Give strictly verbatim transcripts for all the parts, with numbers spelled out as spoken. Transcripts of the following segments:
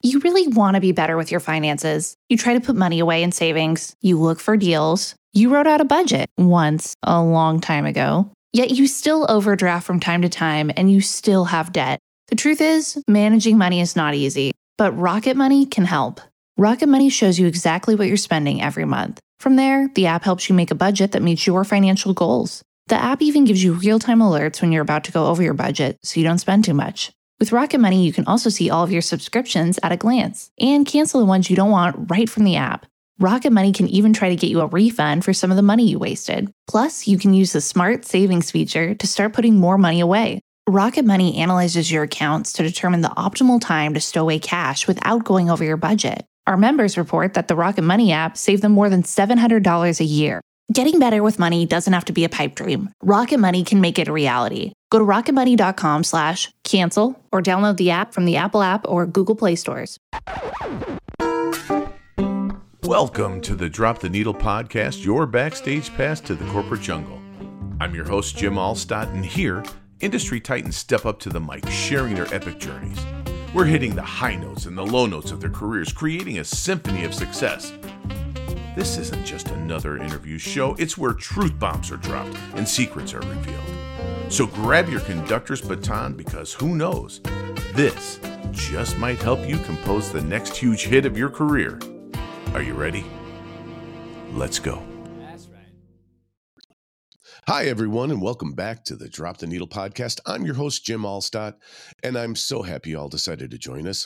You really want to be better with your finances. You try to put money away in savings. You look for deals. You wrote out a budget once, a long time ago. Yet you still overdraft from time to time and you still have debt. The truth is, managing money is not easy, but Rocket Money can help. Rocket Money shows you exactly what you're spending every month. From there, the app helps you make a budget that meets your financial goals. The app even gives you real-time alerts when you're about to go over your budget so you don't spend too much. With Rocket Money, you can also see all of your subscriptions at a glance and cancel the ones you don't want right from the app. Rocket Money can even try to get you a refund for some of the money you wasted. Plus, you can use the Smart Savings feature to start putting more money away. Rocket Money analyzes your accounts to determine the optimal time to stow away cash without going over your budget. Our members report that the Rocket Money app saved them more than seven hundred dollars a year. Getting better with money doesn't have to be a pipe dream. Rocket Money can make it a reality. Go to rocketmoney.com slash cancel or download the app from the Apple app or Google Play stores. Welcome to the Drop the Needle podcast, your backstage pass to the corporate jungle. I'm your host, Jim Allstott, and here, industry titans step up to the mic, sharing their epic journeys. We're hitting the high notes and the low notes of their careers, creating a symphony of success. This isn't just another interview show, it's where truth bombs are dropped and secrets are revealed. So grab your conductor's baton because who knows, this just might help you compose the next huge hit of your career. Are you ready? Let's go. That's right. Hi, everyone, and welcome back to the Drop the Needle podcast. I'm your host, Jim Allstott, and I'm so happy you all decided to join us.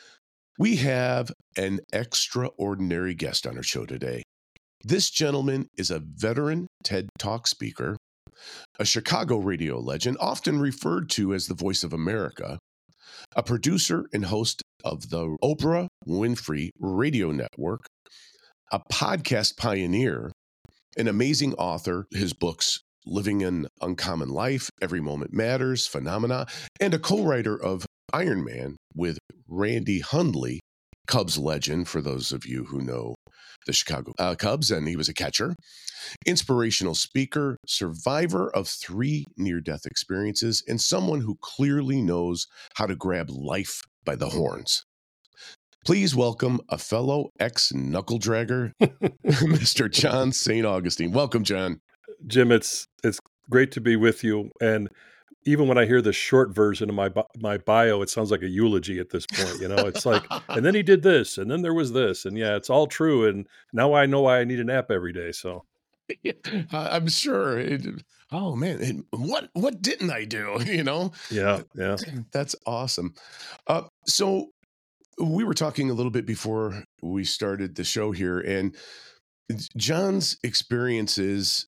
We have an extraordinary guest on our show today. This gentleman is a veteran TED Talk speaker, a Chicago radio legend, often referred to as the Voice of America, a producer and host of the Oprah Winfrey Radio Network, a podcast pioneer, an amazing author, his books, Living an Uncommon Life, Every Moment Matters, Phenomena, and a co-writer of Iron Man with Randy Hundley, Cubs legend, for those of you who know the Chicago uh, Cubs, and he was a catcher, inspirational speaker, survivor of three near-death experiences, and someone who clearly knows how to grab life by the horns. Please welcome a fellow ex-knuckle dragger, Mister John Saint Augustine. Welcome, John. Jim, it's it's great to be with you. And even when I hear the short version of my bi- my bio, it sounds like a eulogy at this point. You know, it's like, and then he did this, and then there was this, and yeah, it's all true. And now I know why I need a nap every day. So, uh, I'm sure. It, oh man, it, what what didn't I do? You know? yeah, yeah. That's awesome. Uh, so we were talking a little bit before we started the show here, and John's experiences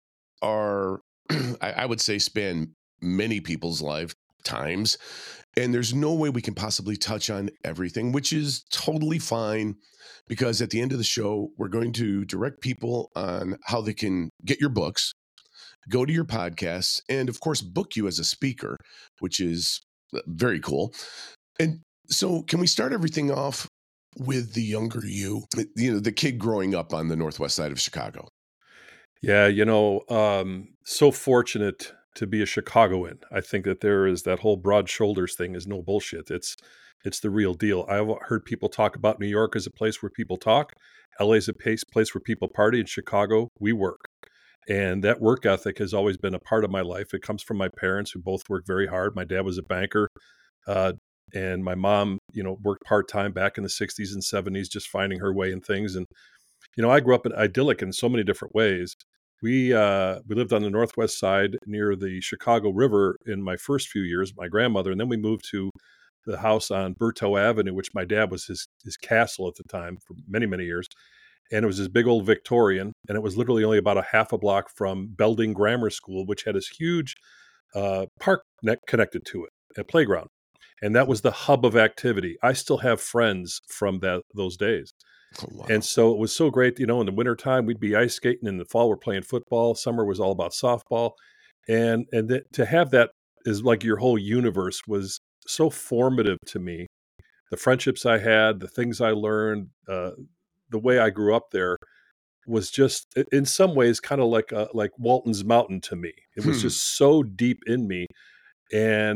are, I, I would say, span many people's lifetimes, and there's no way we can possibly touch on everything, which is totally fine, because at the end of the show, we're going to direct people on how they can get your books, go to your podcasts, and of course, book you as a speaker, which is very cool. And so can we start everything off with the younger you, you know, the kid growing up on the northwest side of Chicago? Yeah, you know, um, so fortunate to be a Chicagoan. I think that there is that whole broad shoulders thing is no bullshit. It's it's the real deal. I've heard people talk about New York as a place where people talk. L A is a place place where people party. In Chicago, we work. And that work ethic has always been a part of my life. It comes from my parents, who both worked very hard. My dad was a banker, uh, and my mom, you know, worked part-time back in the sixties and seventies, just finding her way in things. And, you know, I grew up in idyllic in so many different ways. We uh, we lived on the northwest side near the Chicago River in my first few years, my grandmother, and then we moved to the house on Bertow Avenue, which my dad was his his castle at the time for many, many years. And it was this big old Victorian, and it was literally only about a half a block from Belding Grammar School, which had this huge uh, park net connected to it, a playground. And that was the hub of activity. I still have friends from that those days. Oh, wow. And so it was so great, you know, in the wintertime, we'd be ice skating. In the fall, we're playing football. Summer was all about softball. And and th- to have that is like your whole universe was so formative to me. The friendships I had, the things I learned, uh, the way I grew up there was just, in some ways, kind of like uh, like Walton's Mountain to me. It was Hmm. just so deep in me. And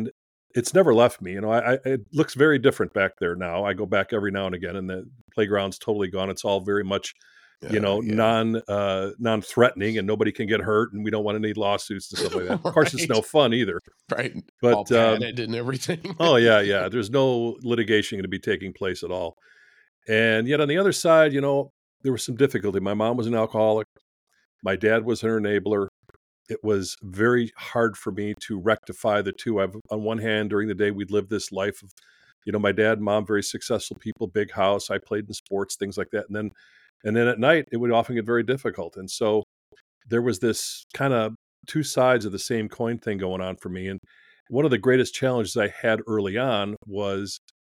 it's never left me. You know, I, I it looks very different back there now. I go back every now and again, and the playground's totally gone. It's all very much, you know, Uh, yeah. non uh, non threatening, and nobody can get hurt, and we don't want any lawsuits and stuff like that. Of course, it's Right. no fun either. Right. But All um, padded and everything. oh yeah, yeah. There's no litigation going to be taking place at all. And yet on the other side, you know, there was some difficulty. My mom was an alcoholic. My dad was an enabler. It was very hard for me to rectify the two. I've, on one hand, during the day, we'd lived this life of, you know, my dad and mom, very successful people, big house. I played in sports, things like that. And then, and then at night, it would often get very difficult. And so there was this kind of two sides of the same coin thing going on for me. And one of the greatest challenges I had early on was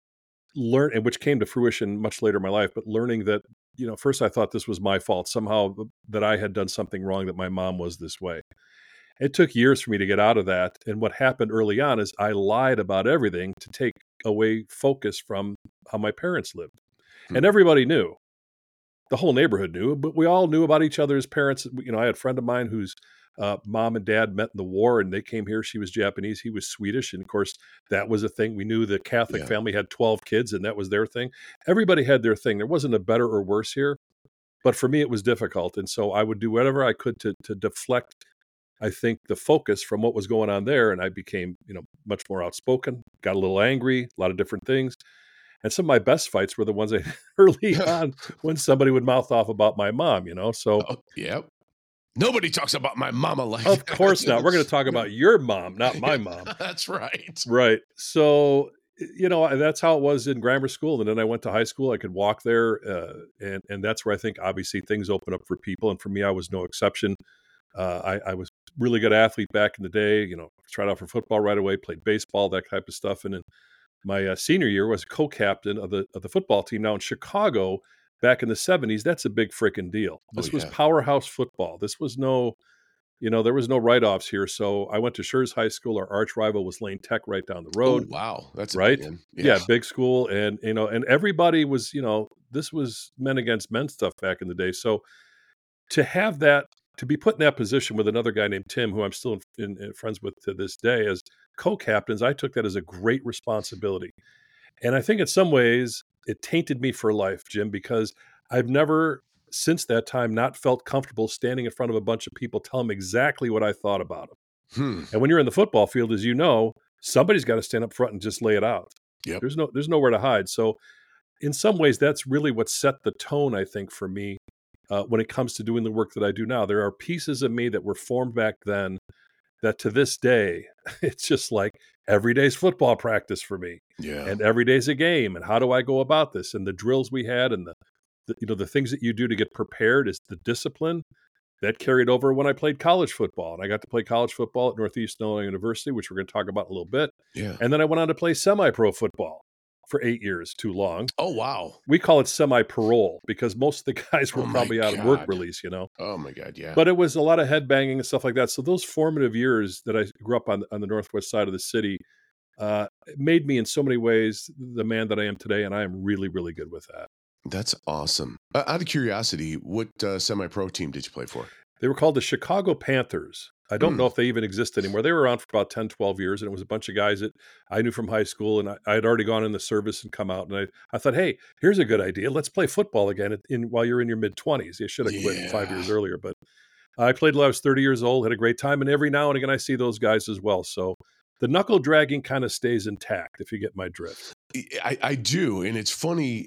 learn, and which came to fruition much later in my life, but learning that, you know, first I thought this was my fault somehow, that I had done something wrong, that my mom was this way. It took years for me to get out of that. And what happened early on is I lied about everything to take away focus from how my parents lived. Hmm. And everybody knew. The whole neighborhood knew, but we all knew about each other's parents. You know, I had a friend of mine whose uh, mom and dad met in the war, and they came here. She was Japanese. He was Swedish. And of course, that was a thing. We knew the Catholic Yeah. family had twelve kids, and that was their thing. Everybody had their thing. There wasn't a better or worse here. But for me, it was difficult. And so I would do whatever I could to to deflect, I think, the focus from what was going on there. And I became, you know, much more outspoken, got a little angry, a lot of different things. And some of my best fights were the ones I early on when somebody would mouth off about my mom, you know. So Oh, yep. Nobody talks about my mama like of that. course not. We're going to talk about your mom, not my mom. That's right. Right. So, you know, that's how it was in grammar school. And then I went to high school. I could walk there. Uh, and, and that's where I think, obviously, things open up for people. And for me, I was no exception. Uh, I, I was a really good athlete back in the day, you know, tried out for football right away, played baseball, that type of stuff. And then my uh, senior year was co-captain of the of the football team. Now in Chicago, back in the seventies, that's a big freaking deal. This Oh, was yeah. powerhouse football. This was no, you know, there was no write-offs here. So I went to Schurz High School. Our arch rival was Lane Tech right down the Oh, road. wow. That's a Right? big one. Yeah. Big school. And, you know, and everybody was, you know, this was men against men stuff back in the day. So to have that, to be put in that position with another guy named Tim, who I'm still in, in, in friends with to this day, as co-captains, I took that as a great responsibility. And I think in some ways it tainted me for life, Jim, because I've never since that time not felt comfortable standing in front of a bunch of people telling them exactly what I thought about them. Hmm. And when you're in the football field, as you know, somebody's got to stand up front and just lay it out. Yep. There's no there's nowhere to hide. So in some ways, that's really what set the tone, I think, for me uh, when it comes to doing the work that I do now. There are pieces of me that were formed back then that to this day, it's just like every day's football practice for me. Yeah. And every day's a game. And how do I go about this? And the drills we had and the, the you know the things that you do to get prepared is the discipline that carried over when I played college football. And I got to play college football at Northeast Illinois University, which we're going to talk about in a little bit. Yeah. And then I went on to play semi-pro football for eight years, too long. Oh, wow. We call it semi-parole because most of the guys were Oh, my probably out of work God. release, you know. Oh, my God. Yeah. But it was a lot of head banging and stuff like that. So those formative years that I grew up on on the northwest side of the city uh, made me in so many ways the man that I am today, and I am really, really good with that. That's awesome. Uh, out of curiosity, what uh, semi-pro team did you play for? They were called the Chicago Panthers. I don't Hmm. know if they even exist anymore. They were around for about ten, twelve years, and it was a bunch of guys that I knew from high school, and I, I had already gone in the service and come out, and I, I thought, hey, here's a good idea. Let's play football again in, in while you're in your mid-twenties. You should have quit five Yeah. years earlier, but I played till I was thirty years old, had a great time, and every now and again I see those guys as well. So the knuckle dragging kind of stays intact, if you get my drift. I, I do. And it's funny.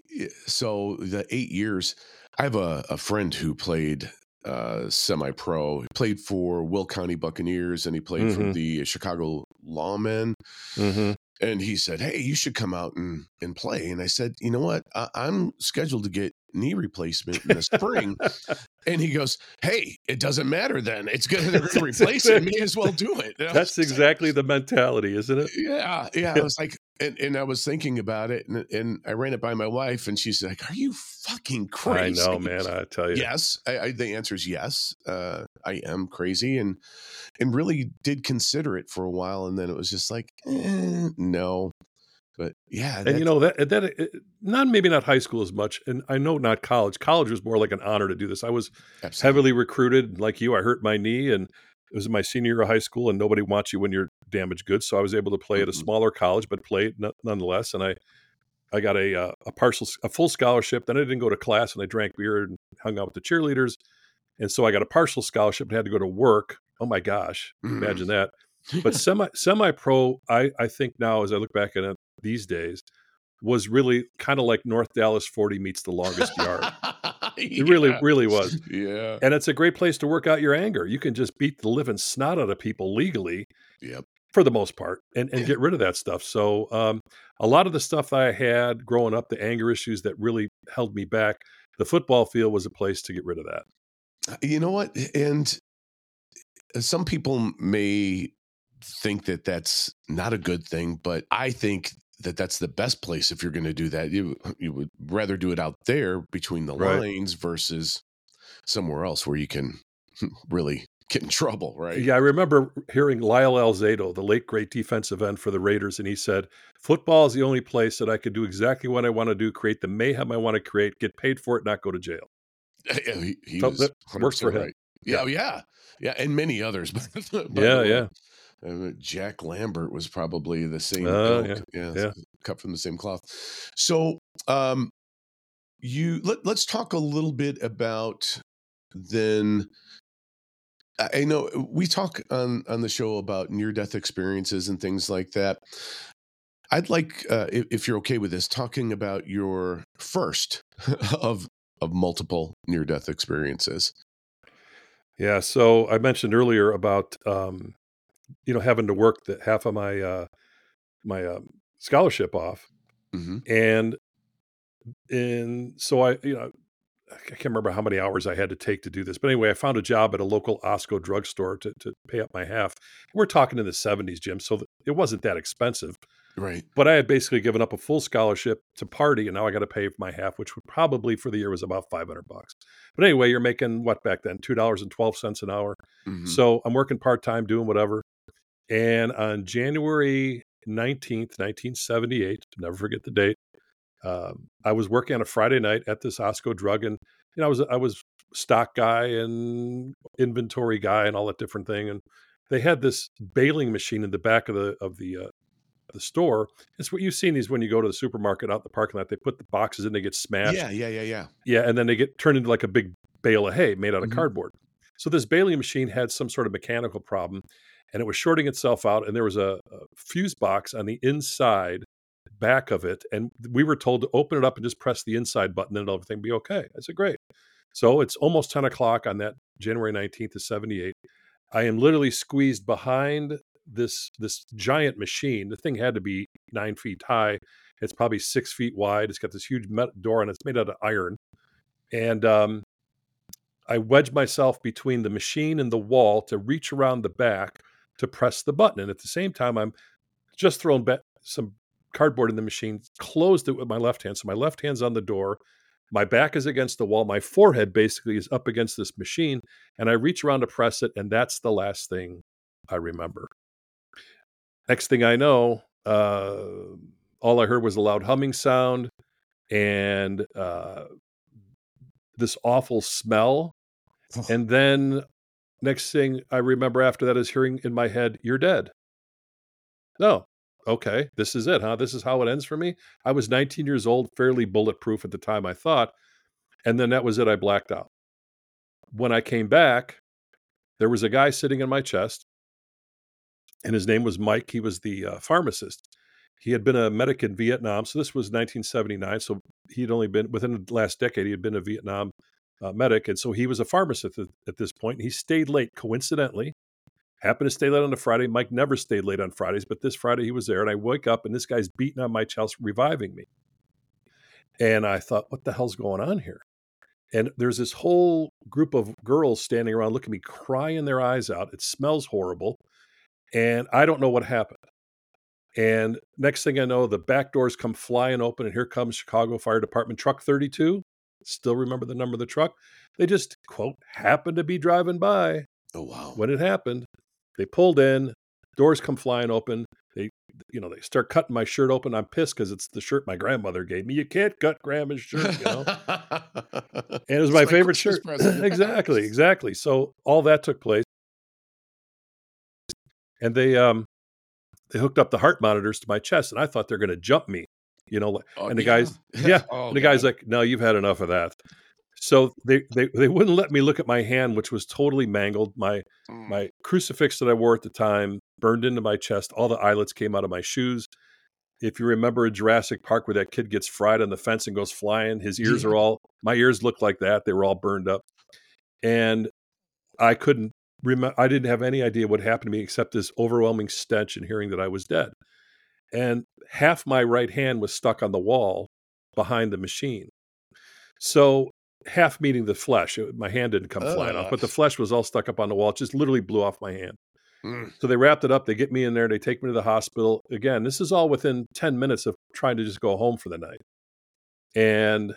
So the eight years, I have a, a friend who played uh, semi-pro. He played for Will County Buccaneers and he played for Mhm. the Chicago Lawmen. Mm-hmm. And he said, hey, you should come out and, and play. And I said, you know what? I, I'm scheduled to get knee replacement in the spring. And he goes, hey, it doesn't matter then. It's good. They're going to replace it. May as well do it. And I was That's just like, exactly the mentality, isn't it? yeah, yeah. I was like, and, and I was thinking about it, and, and I ran it by my wife, and she's like, "Are you fucking crazy?" I know, man. I tell you. Yes, I, I, the answer is yes. Uh, I am crazy, and and really did consider it for a while, and then it was just like, eh, no. But yeah, And you know that that it, not maybe not high school as much, and I know not college. College was more like an honor to do this. I was absolutely. heavily recruited, like you. I hurt my knee, and it was my senior year of high school, and nobody wants you when you're damaged goods. So I was able to play at a Mhm. smaller college, but played n- nonetheless. And I, I got a, uh, a partial, a full scholarship. Then I didn't go to class and I drank beer and hung out with the cheerleaders. And so I got a partial scholarship and had to go to work. Oh my gosh. Mm. Imagine that. But semi, semi-pro, I, I think now, as I look back at it these days, was really kind of like North Dallas forty meets the longest yard. It really, Yeah. really was. Yeah. And it's a great place to work out your anger. You can just beat the living snot out of people legally Yep. for the most part and, and get rid of that stuff. So um, a lot of the stuff I had growing up, the anger issues that really held me back, the football field was a place to get rid of that. You know what? And some people may think that that's not a good thing, but I think that that's the best place if you're going to do that. You you would rather do it out there between the Right. lines versus somewhere else where you can really get in trouble, right? Yeah, I remember hearing Lyle Alzado, the late great defensive end for the Raiders, and he said, football is the only place that I could do exactly what I want to do, create the mayhem I want to create, get paid for it, not go to jail. Yeah, he, he So was that one hundred worked for percent him. right. Yeah, yeah, yeah, and many others. By the Yeah, way. yeah. Uh, Jack Lambert was probably the same Oh, ilk. yeah, Yeah, yeah. cut from the same cloth. So, um, you let, let's talk a little bit about then. I I know we talk on on the show about near death experiences and things like that. I'd like, uh, if, if you're okay with this, talking about your first of of multiple near death experiences. Yeah, so I mentioned earlier about um, you know having to work the half of my uh, my um, scholarship off, Mm-hmm. and and so I you know I can't remember how many hours I had to take to do this, but anyway, I found a job at a local Osco drugstore to to pay up my half. We're talking in the seventies, Jim, so th- it wasn't that expensive. Right. But I had basically given up a full scholarship to party, and now I got to pay for my half, which would probably for the year was about five hundred bucks. But anyway, you're making what back then? two dollars and twelve cents an hour. Mm-hmm. So I'm working part time doing whatever. And on January nineteenth, nineteen seventy-eight, never forget the date, um, I was working on a Friday night at this Osco drug, and you know, I was I was stock guy and inventory guy and all that different thing. And they had this baling machine in the back of the of the uh, the store. It's what you've seen these when you go to the supermarket out in the parking lot. They put the boxes in, they get smashed. Yeah, yeah, yeah, yeah. Yeah, and then they get turned into like a big bale of hay made out of Mhm. cardboard. So this baling machine had some sort of mechanical problem, and it was shorting itself out, and there was a, a fuse box on the inside back of it, and we were told to open it up and just press the inside button, and everything be okay. I said, great. So it's almost ten o'clock on that January nineteenth of seventy-eight. I am literally squeezed behind this this giant machine. The thing had to be nine feet high. It's probably six feet wide. It's got this huge metal door, and it's made out of iron. And um, I wedged myself between the machine and the wall to reach around the back to press the button. And at the same time, I'm just throwing back some cardboard in the machine, closed it with my left hand. So my left hand's on the door. My back is against the wall. My forehead basically is up against this machine. And I reach around to press it. And that's the last thing I remember. Next thing I know, uh, all I heard was a loud humming sound and uh, this awful smell. And then next thing I remember after that is hearing in my head, "You're dead." No. Okay, this is it, huh? This is how it ends for me? I was nineteen years old, fairly bulletproof at the time, I thought. And then that was it. I blacked out. When I came back, there was a guy sitting in my chest, and his name was Mike. He was the uh, pharmacist. He had been a medic in Vietnam. So this was nineteen seventy-nine. So he'd only been, within the last decade, he had been a Vietnam uh, medic. And so he was a pharmacist at, at this point. He stayed late, coincidentally. Happened to stay late on a Friday. Mike never stayed late on Fridays, but this Friday he was there. And I wake up and this guy's beating on my chest, reviving me. And I thought, what the hell's going on here? And there's this whole group of girls standing around looking at me, crying their eyes out. It smells horrible. And I don't know what happened. And next thing I know, the back doors come flying open, and here comes Chicago Fire Department Truck thirty-two. Still remember the number of the truck. They just, quote, happened to be driving by. Oh, wow. When it happened, they pulled in, doors come flying open. They, you know, they start cutting my shirt open. I'm pissed because it's the shirt my grandmother gave me. You can't cut grandma's shirt, you know. And it was It's my my favorite Christmas shirt. present. Exactly, exactly. So all that took place. And they um they hooked up the heart monitors to my chest, and I thought they're going to jump me, you know. Oh, and the yeah. guys, yeah, Oh, and the guy's God. like, "No, you've had enough of that." So they they they wouldn't let me look at my hand, which was totally mangled. My Mm. my crucifix that I wore at the time burned into my chest. All the eyelets came out of my shoes. If you remember in Jurassic Park where that kid gets fried on the fence and goes flying, his ears Yeah. are all, my ears looked like that. They were all burned up. And I couldn't remember, I didn't have any idea what happened to me except this overwhelming stench and hearing that I was dead. And half my right hand was stuck on the wall behind the machine. So half meeting the flesh, it- my hand didn't come flying off, Ugh. but the flesh was all stuck up on the wall. It just literally blew off my hand. Mm. So they wrapped it up. They get me in there. They take me to the hospital. Again, this is all within ten minutes of trying to just go home for the night. And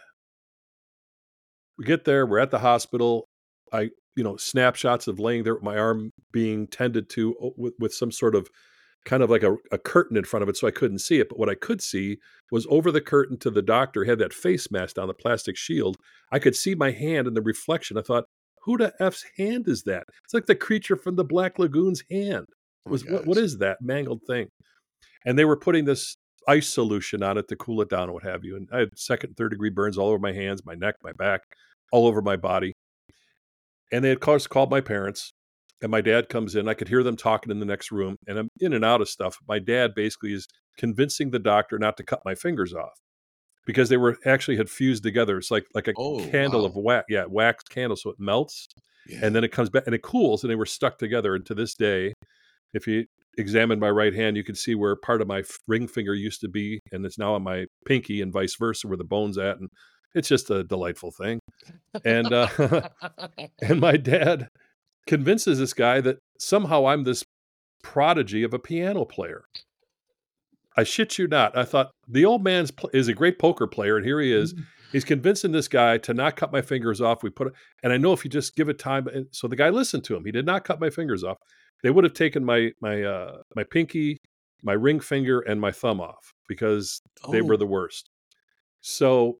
we get there. We're at the hospital. I, you know, snapshots of laying there with my arm being tended to o- with, with some sort of kind of like a, a curtain in front of it so I couldn't see it. But what I could see was over the curtain to the doctor, had that face mask on, the plastic shield. I could see my hand in the reflection. I thought, who the F's hand is that? It's like the creature from the Black Lagoon's hand. Oh, Was my what, what gosh. is that mangled thing? And they were putting this ice solution on it to cool it down and what have you. And I had second and third degree burns all over my hands, my neck, my back, all over my body. And they had called, called my parents, and my dad comes in. I could hear them talking in the next room, and I'm in and out of stuff. My dad basically is convincing the doctor not to cut my fingers off because they were actually had fused together. It's like like a Oh, candle wow. of wax, yeah, wax candle, so it melts Yeah. and then it comes back and it cools, and they were stuck together. And to this day, if you examine my right hand, you can see where part of my f- ring finger used to be, and it's now on my pinky, and vice versa, where the bone's at. And it's just a delightful thing. And uh, and my dad convinces this guy that somehow I'm this prodigy of a piano player. I shit you not. I thought the old man's pl- is a great poker player, and here he is. He's convincing this guy to not cut my fingers off. We put it, and I know if you just give it time. and So the guy listened to him. He did not cut my fingers off. They would have taken my my uh, my pinky, my ring finger, and my thumb off because they were Oh. the worst. So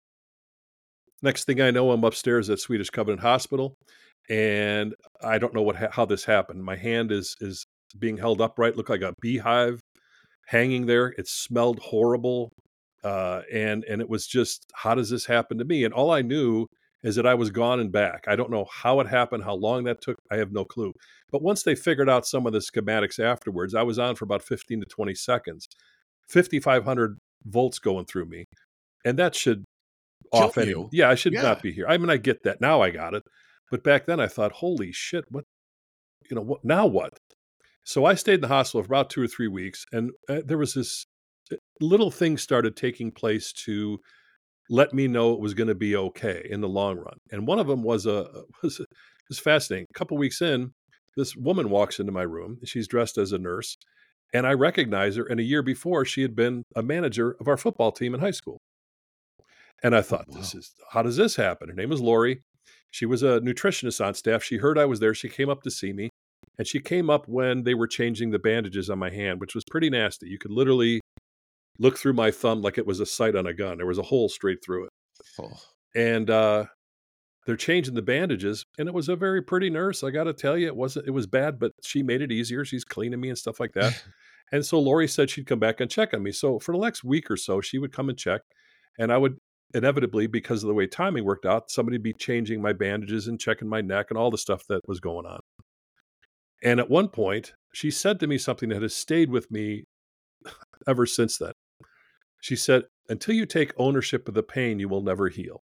next thing I know, I'm upstairs at Swedish Covenant Hospital, and I don't know what ha- how this happened. My hand is is being held upright, looked like a beehive hanging there. It smelled horrible, uh, and and it was just, how does this happen to me? And all I knew is that I was gone and back. I don't know how it happened, how long that took. I have no clue. But once they figured out some of the schematics afterwards, I was on for about fifteen to twenty seconds, fifty-five hundred volts going through me, and that should Kill off any. you. Yeah, I should Yeah. not be here. I mean, I get that now. I got it, but back then I thought, holy shit, what, you know, what now? What? So I stayed in the hospital for about two or three weeks, and uh, there was this uh, little thing started taking place to let me know it was going to be okay in the long run. And one of them was a was was fascinating. A couple weeks in, this woman walks into my room. She's dressed as a nurse, and I recognize her. And a year before, she had been a manager of our football team in high school. And I Oh, thought, wow. this is, how does this happen? Her name was Lori. She was a nutritionist on staff. She heard I was there. She came up to see me. And she came up when they were changing the bandages on my hand, which was pretty nasty. You could literally look through my thumb like it was a sight on a gun. There was a hole straight through it. Oh. And uh, they're changing the bandages. And it was a very pretty nurse. I got to tell you, it wasn't, it was bad, but she made it easier. She's cleaning me and stuff like that. And so Lori said she'd come back and check on me. So for the next week or so, she would come and check. And I would inevitably, because of the way timing worked out, somebody would be changing my bandages and checking my neck and all the stuff that was going on. And at one point, she said to me something that has stayed with me ever since then. She said, until you take ownership of the pain, you will never heal.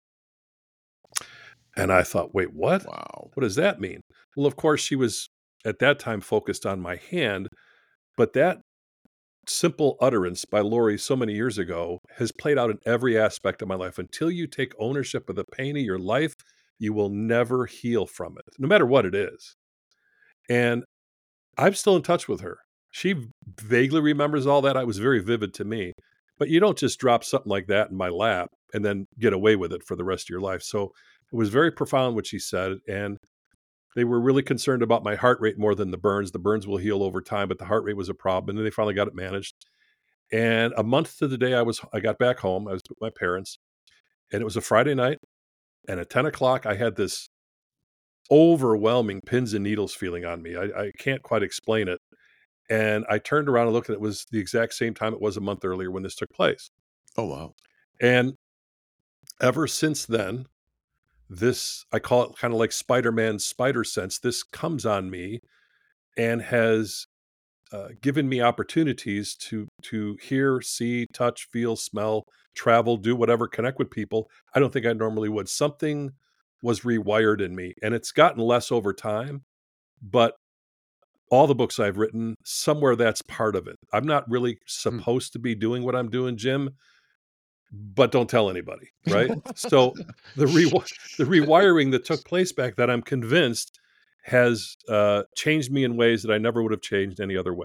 And I thought, wait, what? Wow. What does that mean? Well, of course, she was at that time focused on my hand, but that simple utterance by Lori so many years ago has played out in every aspect of my life. Until you take ownership of the pain of your life, you will never heal from it, no matter what it is. And I'm still in touch with her. She vaguely remembers all that. It was very vivid to me. But you don't just drop something like that in my lap and then get away with it for the rest of your life. So it was very profound what she said. And they were really concerned about my heart rate more than the burns. The burns will heal over time, but the heart rate was a problem. And then they finally got it managed. And a month to the day I was, I got back home. I was with my parents, and it was a Friday night. And at ten o'clock, I had this overwhelming pins and needles feeling on me. I, I can't quite explain it. And I turned around and looked, and it was the exact same time it was a month earlier when this took place. Oh, wow. And ever since then, this, I call it kind of like Spider-Man's spider sense. This comes on me and has uh, given me opportunities to to hear, see, touch, feel, smell, travel, do whatever, connect with people I don't think I normally would. Something was rewired in me, and it's gotten less over time, but all the books I've written, somewhere that's part of it. I'm not really supposed to be doing what I'm doing, Jim, but don't tell anybody, right? So the re- the rewiring that took place back then, I'm convinced, has uh, changed me in ways that I never would have changed any other way.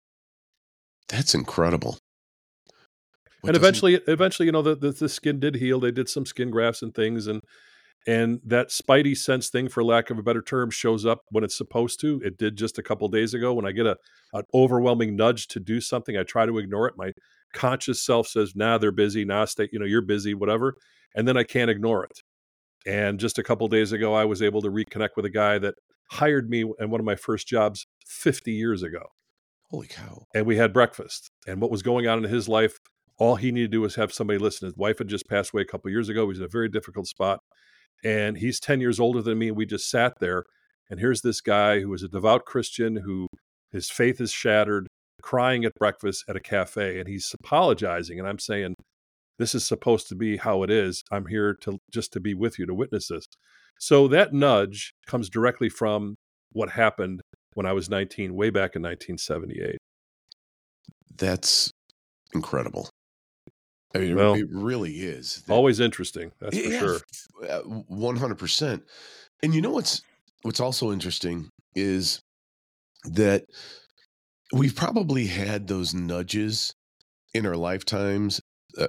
That's incredible. What and doesn't- eventually, eventually, you know, the, the the skin did heal. They did some skin grafts and things, and and that spidey sense thing, for lack of a better term, shows up when it's supposed to. It did just a couple days ago. When I get a an overwhelming nudge to do something, I try to ignore it. My conscious self says, "Nah, they're busy. Nah, stay. You know, you're busy. Whatever." And then I can't ignore it. And just a couple days ago, I was able to reconnect with a guy that hired me in one of my first jobs fifty years ago. Holy cow. And we had breakfast. And what was going on in his life, all he needed to do was have somebody listen. His wife had just passed away a couple of years ago. He was in a very difficult spot. And he's ten years older than me. And we just sat there. And here's this guy who is a devout Christian, who his faith is shattered, crying at breakfast at a cafe. And he's apologizing. And I'm saying, this is supposed to be how it is. I'm here to just to be with you, to witness this. So that nudge comes directly from what happened when I was nineteen, way back in nineteen seventy-eight. That's incredible. I mean, Well, it really is. That- Always interesting, that's for Yeah, sure. uh, one hundred percent. And you know what's what's also interesting is that we've probably had those nudges in our lifetimes uh,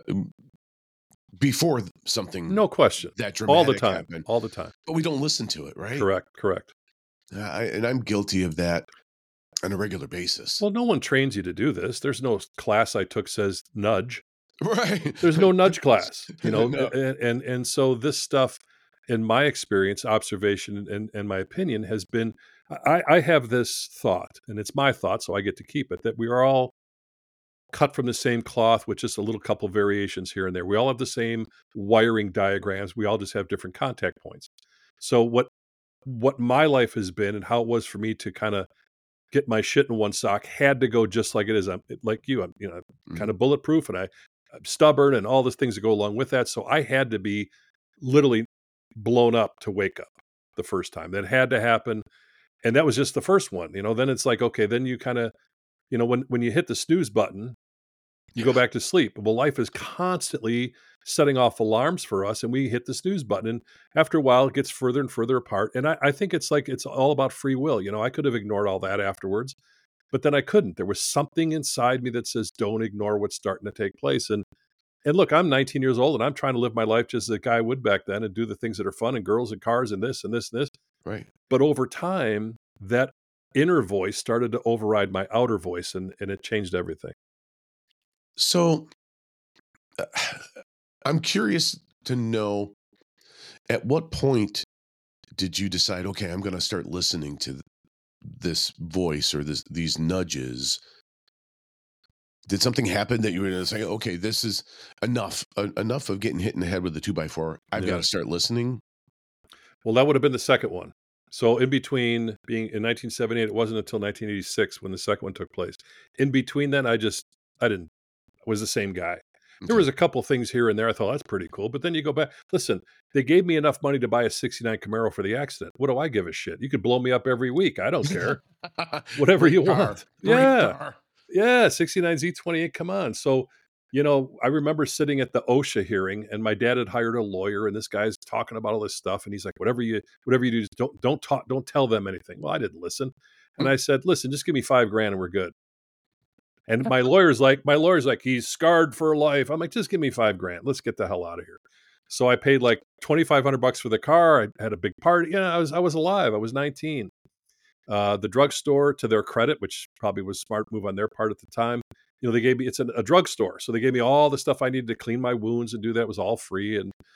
before something No question. that dramatic All the time. happened, All the time. but we don't listen to it, right? Correct. Correct. Uh, I, and I'm guilty of that on a regular basis. Well, no one trains you to do this. There's no class I took says nudge. Right. There's no nudge class, you know, No. and, and and so this stuff, in my experience, observation, and, and my opinion, has been, I, I have this thought, and it's my thought, so I get to keep it, that we are all cut from the same cloth with just a little couple variations here and there. We all have the same wiring diagrams. We all just have different contact points. So what what my life has been and how it was for me to kind of get my shit in one sock had to go just like it is. I'm like you, I'm, you know, Mhm. kind of bulletproof, and I, I'm stubborn and all those things that go along with that. So I had to be literally blown up to wake up the first time. That had to happen. And that was just the first one, you know. Then it's like, okay, then you kind of, you know, when, when you hit the snooze button, you go back to sleep. Well, life is constantly setting off alarms for us, and we hit the snooze button. And after a while, it gets further and further apart. And I, I think it's like, it's all about free will. You know, I could have ignored all that afterwards, but then I couldn't. There was something inside me that says, don't ignore what's starting to take place. And and look, I'm nineteen years old, and I'm trying to live my life just as a guy would back then, and do the things that are fun, and girls and cars and this and this and this. Right. But over time, that inner voice started to override my outer voice, and, and it changed everything. So uh, I'm curious to know, at what point did you decide, okay, I'm going to start listening to th- this voice or this these nudges? Did something happen that you were going to say, okay, this is enough, uh, enough of getting hit in the head with the two by four. I've Yeah. got to start listening. Well, that would have been the second one. So in between being in nineteen seventy-eight, it wasn't until nineteen eighty-six when the second one took place. In between then, I just, I didn't, I was the same guy. There Okay. was a couple things here and there. I thought, that's pretty cool. But then you go back, listen, they gave me enough money to buy a sixty-nine Camaro for the accident. What do I give a shit? You could blow me up every week. I don't care. Whatever Great you car. want. Great Yeah. car. Yeah, sixty-nine Z twenty-eight, come on. So, you know, I remember sitting at the OSHA hearing, and my dad had hired a lawyer, and this guy's talking about all this stuff, and he's like, whatever you whatever you do, just don't don't talk, don't tell them anything. Well, I didn't listen. And I said, listen, just give me five grand and we're good. And my lawyer's like, my lawyer's like, he's scarred for life. I'm like, just give me five grand. Let's get the hell out of here. So I paid like twenty-five hundred bucks for the car. I had a big party. Yeah, I was I was alive. I was nineteen. Uh, the drugstore, to their credit, which probably was a smart move on their part at the time, you know, they gave me, it's a, a drugstore. So they gave me all the stuff I needed to clean my wounds and do that. It was all free. And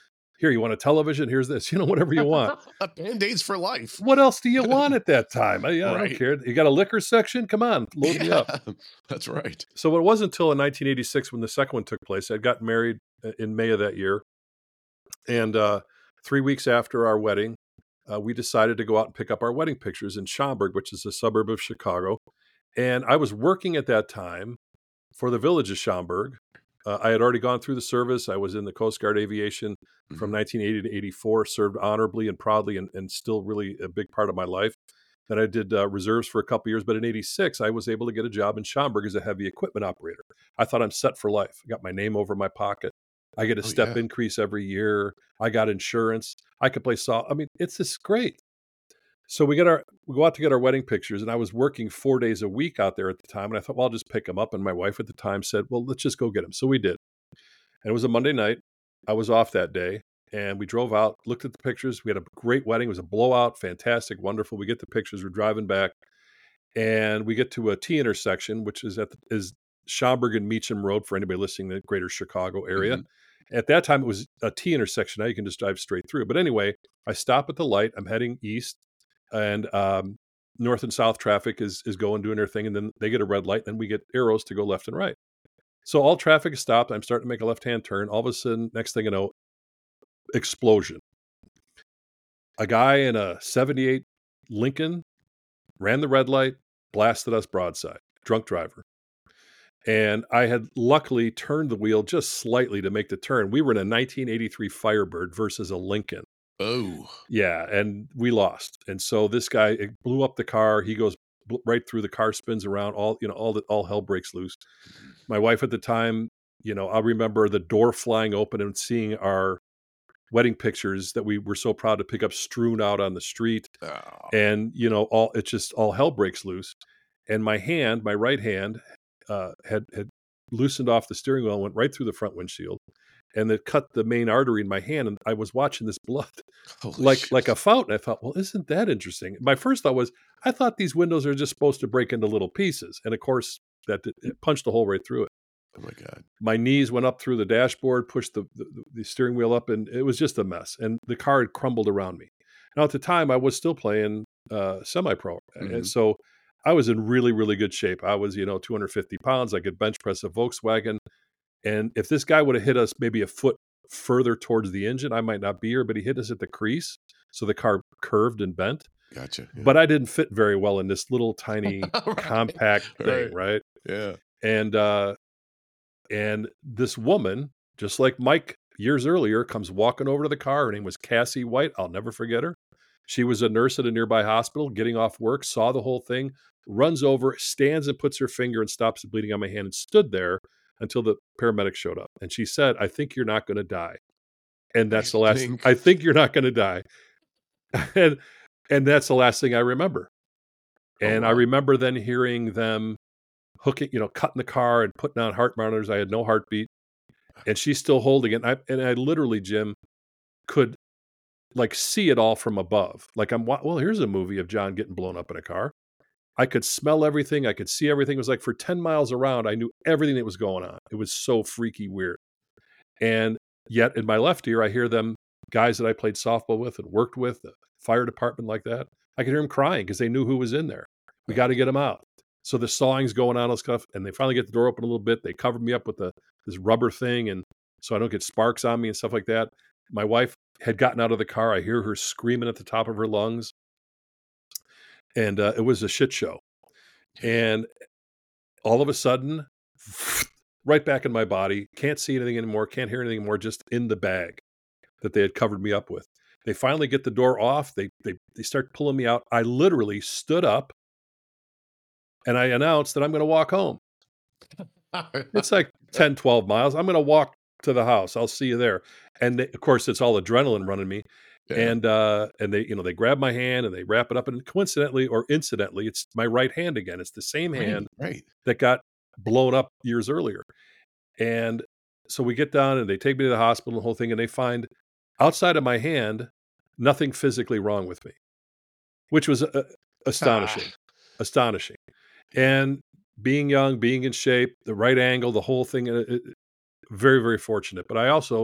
Here, you want a television? Here's this, you know, whatever you want. Band-Aids for life. What else do you want at that time? I, I Right. don't care. You got a liquor section? Come on, load me up. That's right. So it wasn't until in nineteen eighty-six when the second one took place. I'd gotten married in May of that year. And uh, three weeks after our wedding, uh, we decided to go out and pick up our wedding pictures in Schaumburg, which is a suburb of Chicago. And I was working at that time for the village of Schaumburg. Uh, I had already gone through the service. I was in the Coast Guard Aviation mm-hmm. from nineteen eighty to eighty-four, served honorably and proudly, and, and still really a big part of my life. Then I did uh, reserves for a couple years, but in eighty-six, I was able to get a job in Schaumburg as a heavy equipment operator. I thought I'm set for life. I got my name over my pocket. I get a oh, step yeah. increase every year. I got insurance. I could play soft. I mean, it's just great. So we get our we go out to get our wedding pictures, and I was working four days a week out there at the time, and I thought, well, I'll just pick them up. And my wife at the time said, well, let's just go get them. So we did. And it was a Monday night. I was off that day, and we drove out, looked at the pictures. We had a great wedding. It was a blowout, fantastic, wonderful. We get the pictures. We're driving back, and we get to a T intersection, which is at the, is Schaumburg and Meacham Road for anybody listening in the greater Chicago area. Mm-hmm. At that time, it was a T intersection. Now you can just drive straight through. But anyway, I stop at the light. I'm heading east. And um, north and south traffic is is going, doing their thing. And then they get a red light. And we get arrows to go left and right. So all traffic is stopped. I'm starting to make a left-hand turn. All of a sudden, next thing you know, explosion. A guy in a seventy-eight Lincoln ran the red light, blasted us broadside. Drunk driver. And I had luckily turned the wheel just slightly to make the turn. We were in a nineteen eighty-three Firebird versus a Lincoln. Oh, yeah. And we lost. And so this guy, it blew up the car. He goes right through the car, spins around, all, you know, all the, all hell breaks loose. My wife at the time, you know, I remember the door flying open and seeing our wedding pictures that we were so proud to pick up strewn out on the street. Oh. And, you know, all, it's just all hell breaks loose. And my hand, my right hand, uh, had, had loosened off the steering wheel and went right through the front windshield. And it cut the main artery in my hand, and I was watching this blood Holy like shit. like a fountain. I thought, well, isn't that interesting? My first thought was, I thought these windows are just supposed to break into little pieces, and of course, that it punched a hole right through it. Oh my God! My knees went up through the dashboard, pushed the, the the steering wheel up, and it was just a mess. And the car had crumbled around me. Now at the time, I was still playing uh, semi-pro, mm-hmm. and so I was in really really good shape. I was, you know, two hundred fifty pounds. I could bench press a Volkswagen. And if this guy would have hit us maybe a foot further towards the engine, I might not be here, but he hit us at the crease. So the car curved and bent. Gotcha. Yeah. But I didn't fit very well in this little tiny right. compact thing, right. right? Yeah. And uh, and this woman, just like Mike years earlier, comes walking over to the car. Her name was Cassie White. I'll never forget her. She was a nurse at a nearby hospital, getting off work, saw the whole thing, runs over, stands and puts her finger and stops the bleeding on my hand and stood there until the paramedics showed up. And she said, I think you're not going to die. And that's the last, think. I think you're not going to die. and, and that's the last thing I remember. And oh, wow. I remember then hearing them hooking, you know, cutting the car and putting on heart monitors. I had no heartbeat, and she's still holding it. And I, and I literally, Jim, could like see it all from above. Like I'm, well, here's a movie of John getting blown up in a car. I could smell everything. I could see everything. It was like for ten miles around, I knew everything that was going on. It was so freaky weird. And yet in my left ear, I hear them guys that I played softball with and worked with, the fire department like that. I could hear them crying because they knew who was in there. We got to get them out. So the sawing's going on and stuff. And they finally get the door open a little bit. They covered me up with the, this rubber thing. And so I don't get sparks on me and stuff like that. My wife had gotten out of the car. I hear her screaming at the top of her lungs. And uh, it was a shit show. And all of a sudden, right back in my body, can't see anything anymore, can't hear anything anymore, just in the bag that they had covered me up with. They finally get the door off. They they they start pulling me out. I literally stood up and I announced that I'm going to walk home. It's like ten, twelve miles. I'm going to walk to the house. I'll see you there. And they, of course, it's all adrenaline running me. Yeah. And uh, and they, you know, they grab my hand and they wrap it up. And coincidentally or incidentally, it's my right hand again. It's the same hand right, right. that got blown up years earlier. And so we get down and they take me to the hospital, the whole thing, and they find outside of my hand nothing physically wrong with me, which was uh, astonishing, ah. astonishing. And being young, being in shape, the right angle, the whole thing, it, it, very, very fortunate. But I also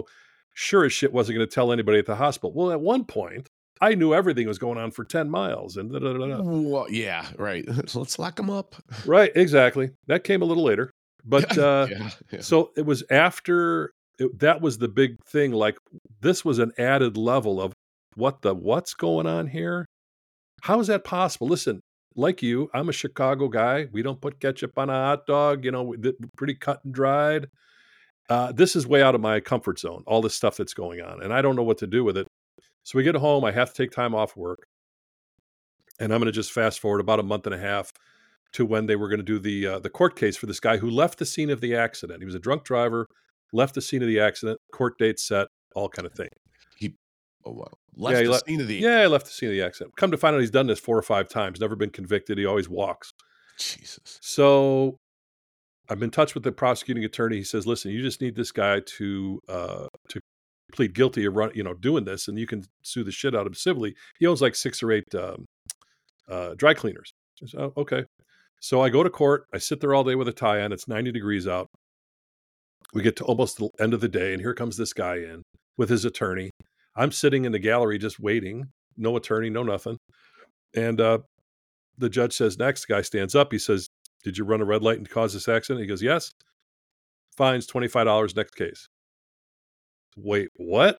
sure as shit wasn't going to tell anybody at the hospital. Well, at one point, I knew everything was going on for ten miles. And da, da, da, da. Well, yeah, right. Let's lock them up. Right, exactly. That came a little later. But uh, yeah, yeah. so it was after, it, that was the big thing. Like, this was an added level of what the, what's going on here? How is that possible? Listen, like you, I'm a Chicago guy. We don't put ketchup on a hot dog, you know, we're pretty cut and dried. Uh, this is way out of my comfort zone, all this stuff that's going on. And I don't know what to do with it. So we get home, I have to take time off work. And I'm going to just fast forward about a month and a half to when they were going to do the uh, the court case for this guy who left the scene of the accident. He was a drunk driver, left the scene of the accident, court date set, all kind of thing. He, oh wow, left yeah, the left, scene of the yeah, he left the scene of the accident. Come to find out, he's done this four or five times, never been convicted. He always walks. Jesus. So I'm in touch with the prosecuting attorney. He says, "Listen, you just need this guy to uh, to plead guilty of run, you know, doing this, and you can sue the shit out of him civilly." He owns like six or eight um, uh, dry cleaners. I said, oh, okay. So I go to court. I sit there all day with a tie on. It's ninety degrees out. We get to almost the end of the day, and here comes this guy in with his attorney. I'm sitting in the gallery just waiting. No attorney, no nothing. And uh, the judge says, next. The guy stands up. He says, "Did you run a red light and cause this accident?" He goes, "Yes." Fines twenty-five dollars, next case. Wait, what?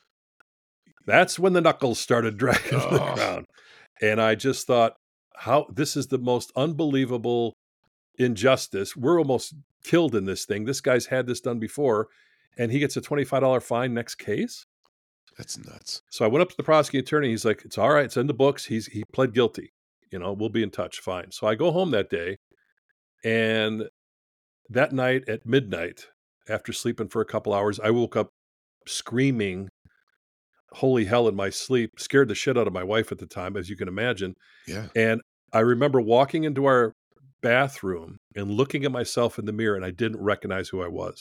That's when the knuckles started dragging oh. the ground. And I just thought, how this is the most unbelievable injustice. We're almost killed in this thing. This guy's had this done before, and he gets a twenty-five dollars fine next case. That's nuts. So I went up to the prosecuting attorney. He's like, "It's all right. It's in the books. He's he pled guilty. You know, we'll be in touch. Fine." So I go home that day, and that night at midnight, after sleeping for a couple hours, I woke up screaming holy hell in my sleep, scared the shit out of my wife at the time, as you can imagine. Yeah. And I remember walking into our bathroom and looking at myself in the mirror, and I didn't recognize who I was.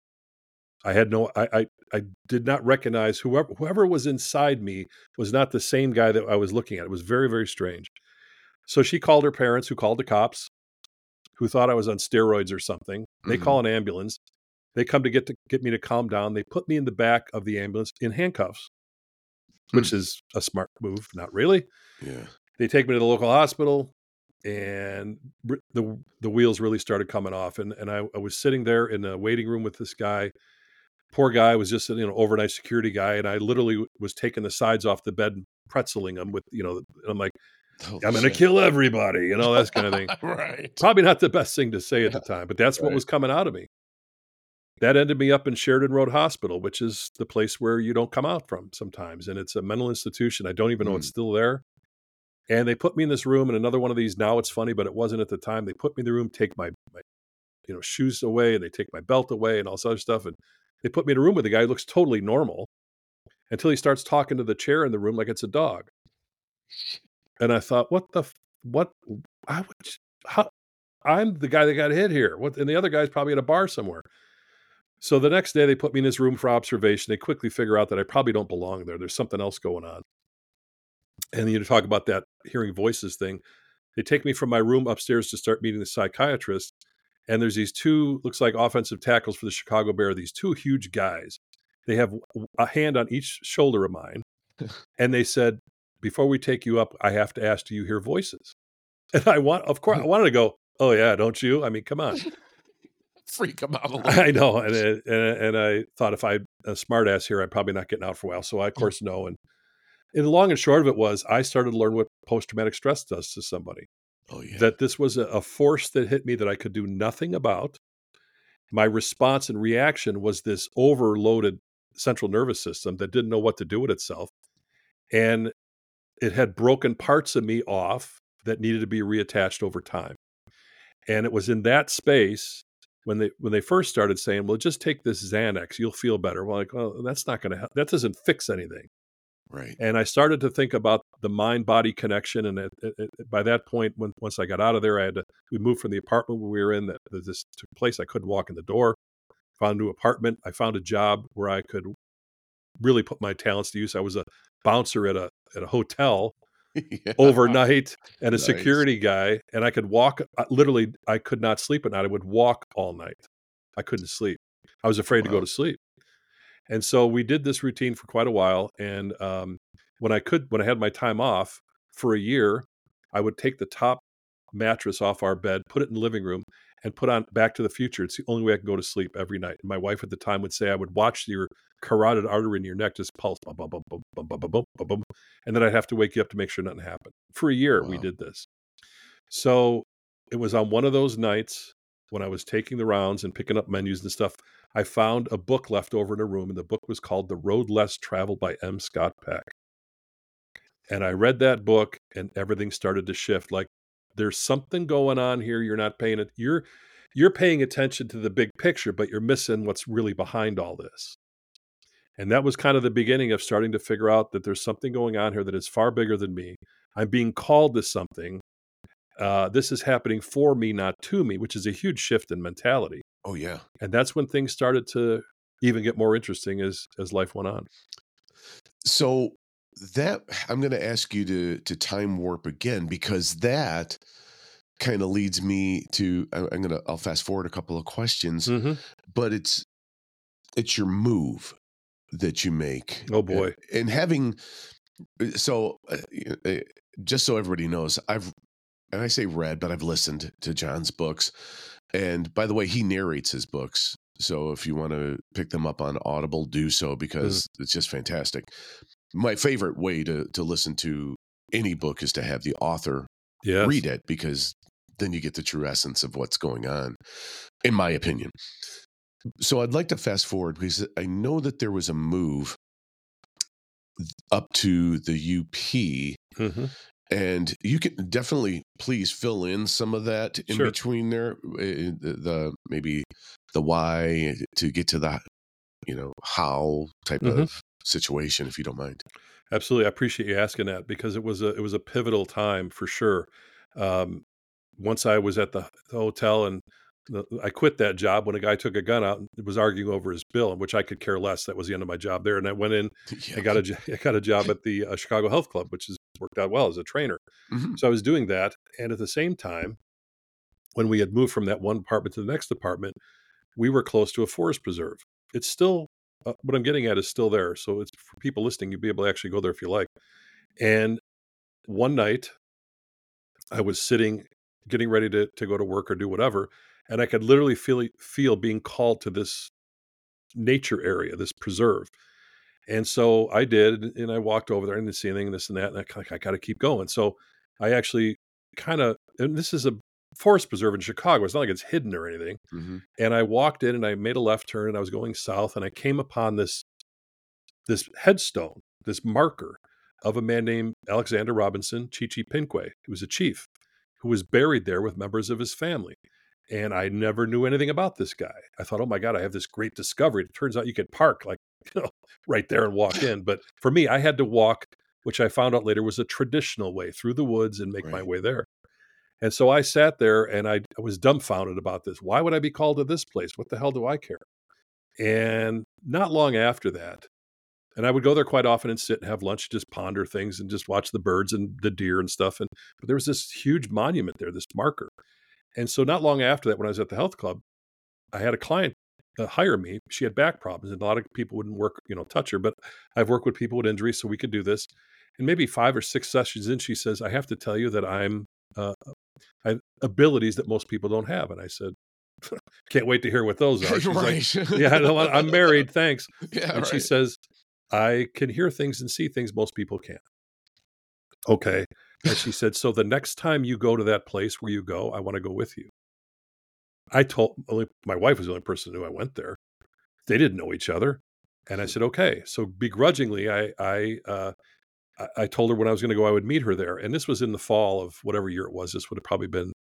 I had no, I, I, I did not recognize whoever, whoever was inside me was not the same guy that I was looking at. It was very, very strange. So she called her parents, who called the cops, who thought I was on steroids or something. They mm-hmm. call an ambulance. They come to get to get me to calm down. They put me in the back of the ambulance in handcuffs, which mm. is a smart move. Not really. Yeah. They take me to the local hospital, and the the wheels really started coming off. And and I, I was sitting there in a waiting room with this guy. Poor guy was just an you know overnight security guy, and I literally was taking the sides off the bed and pretzeling them with you know. I'm like, oh, I'm going to kill everybody, you know, that kind of thing. Right. Probably not the best thing to say at the time, but that's right. What was coming out of me. That ended me up in Sheridan Road Hospital, which is the place where you don't come out from sometimes. And it's a mental institution. I don't even know mm. it's still there. And they put me in this room, and another one of these, now it's funny, but it wasn't at the time. They put me in the room, take my, my you know, shoes away, and they take my belt away and all this other stuff. And they put me in a room with a guy who looks totally normal until he starts talking to the chair in the room like it's a dog. And I thought, what the, what, I would, how, I'm the guy that got hit here. What, and the other guy's probably at a bar somewhere. So the next day they put me in this room for observation. They quickly figure out that I probably don't belong there. There's something else going on. And you talk about that hearing voices thing. They take me from my room upstairs to start meeting the psychiatrist. And there's these two, looks like offensive tackles for the Chicago Bears, these two huge guys. They have a hand on each shoulder of mine. And they said, before we take you up, I have to ask, do you hear voices? And I want, of course, I wanted to go, oh yeah, don't you? I mean, come on. Freak them out a little. I know. And, and, and I thought if I'm a smart ass here, I'm probably not getting out for a while. So I, of course, know. And, and the long and short of it was I started to learn what post-traumatic stress does to somebody. Oh, yeah. That this was a, a force that hit me that I could do nothing about. My response and reaction was this overloaded central nervous system that didn't know what to do with itself. And it had broken parts of me off that needed to be reattached over time. And it was in that space when they when they first started saying, well, just take this Xanax, you'll feel better. Well, like, well, that's not going to help. That doesn't fix anything. Right. And I started to think about the mind-body connection. And it, it, it, by that point, when once I got out of there, I had to, we moved from the apartment where we were in that this took place. I couldn't walk in the door, found a new apartment. I found a job where I could really put my talents to use. I was a bouncer at a, at a hotel yeah. overnight and a nice. security guy. And I could walk, literally, I could not sleep at night. I would walk all night. I couldn't sleep. I was afraid wow. to go to sleep. And so we did this routine for quite a while. And um, when I could, when I had my time off for a year, I would take the top mattress off our bed, put it in the living room, and put on Back to the Future. It's the only way I can go to sleep every night. And my wife at the time would say, I would watch your carotid artery in your neck just pulse, bum, bum, bum, bum, bum, bum, bum, bum, bum, bum, and then I'd have to wake you up to make sure nothing happened. For a year, Wow. we did this. So it was on one of those nights when I was taking the rounds and picking up menus and stuff, I found a book left over in a room, and the book was called The Road Less Traveled by M. Scott Peck. And I read that book, and everything started to shift. Like, there's something going on here. You're not paying it. You're you're paying attention to the big picture, but you're missing what's really behind all this. And that was kind of the beginning of starting to figure out that there's something going on here that is far bigger than me. I'm being called to something. Uh, this is happening for me, not to me, which is a huge shift in mentality. Oh, yeah. And that's when things started to even get more interesting as as life went on. So that I'm going to ask you to to time warp again, because that kind of leads me to I- I'm going to I'll fast forward a couple of questions, Mm-hmm. but it's it's your move that you make. Oh, boy. And, and having so uh, uh, just so everybody knows, I've and I say read, but I've listened to John's books. And by the way, he narrates his books. So if you want to pick them up on Audible, do so, because mm. it's just fantastic. My favorite way to to listen to any book is to have the author yes. read it, because then you get the true essence of what's going on, in my opinion. So I'd like to fast forward, because I know that there was a move up to the U P, mm-hmm. and you can definitely please fill in some of that in sure. between there, the, the maybe the why to get to the, you know, how type mm-hmm. of situation, if you don't mind. Absolutely. I appreciate you asking that, because it was a, it was a pivotal time for sure. Um, once I was at the, the hotel, and the, I quit that job when a guy took a gun out and was arguing over his bill, which I could care less. That was the end of my job there. And I went in, yeah. I got a, I got a job at the uh, Chicago Health Club, which has worked out well as a trainer. Mm-hmm. So I was doing that. And at the same time, when we had moved from that one apartment to the next apartment, we were close to a forest preserve. It's still, uh, what I'm getting at is still there. So it's for people listening, you'll be able to actually go there if you like. And one night I was sitting, getting ready to, to go to work or do whatever. And I could literally feel, feel being called to this nature area, this preserve. And so I did, and I walked over there and didn't see anything, this and that. And I kind of, I got to keep going. So I actually kind of, and this is a forest preserve in Chicago. It's not like it's hidden or anything. Mm-hmm. And I walked in and I made a left turn, and I was going south, and I came upon this, this headstone, this marker of a man named Alexander Robinson Chichi Pinque, who was a chief who was buried there with members of his family. And I never knew anything about this guy. I thought, oh my God, I have this great discovery. It turns out you could park like, you know, right there and walk in. But for me, I had to walk, which I found out later was a traditional way, through the woods, and make right. my way there. And so I sat there, and I, I was dumbfounded about this. Why would I be called to this place? What the hell do I care? And not long after that, and I would go there quite often and sit and have lunch, just ponder things and just watch the birds and the deer and stuff. And but there was this huge monument there, this marker. And so not long after that, when I was at the health club, I had a client uh, hire me. She had back problems, and a lot of people wouldn't work, you know, touch her. But I've worked with people with injuries, so we could do this. And maybe five or six sessions in, she says, I have to tell you that I'm uh, I have abilities that most people don't have. And I said, can't wait to hear what those are. She's right. like, yeah, I'm married. Thanks. Yeah, and right. she says, I can hear things and see things most people can't. Okay. And she said, so the next time you go to that place where you go, I want to go with you. I told, only my wife was the only person who knew I went there. They didn't know each other. And I said, okay. So begrudgingly, I, I, uh, I told her when I was going to go, I would meet her there. And this was in the fall of whatever year it was. This would have probably been,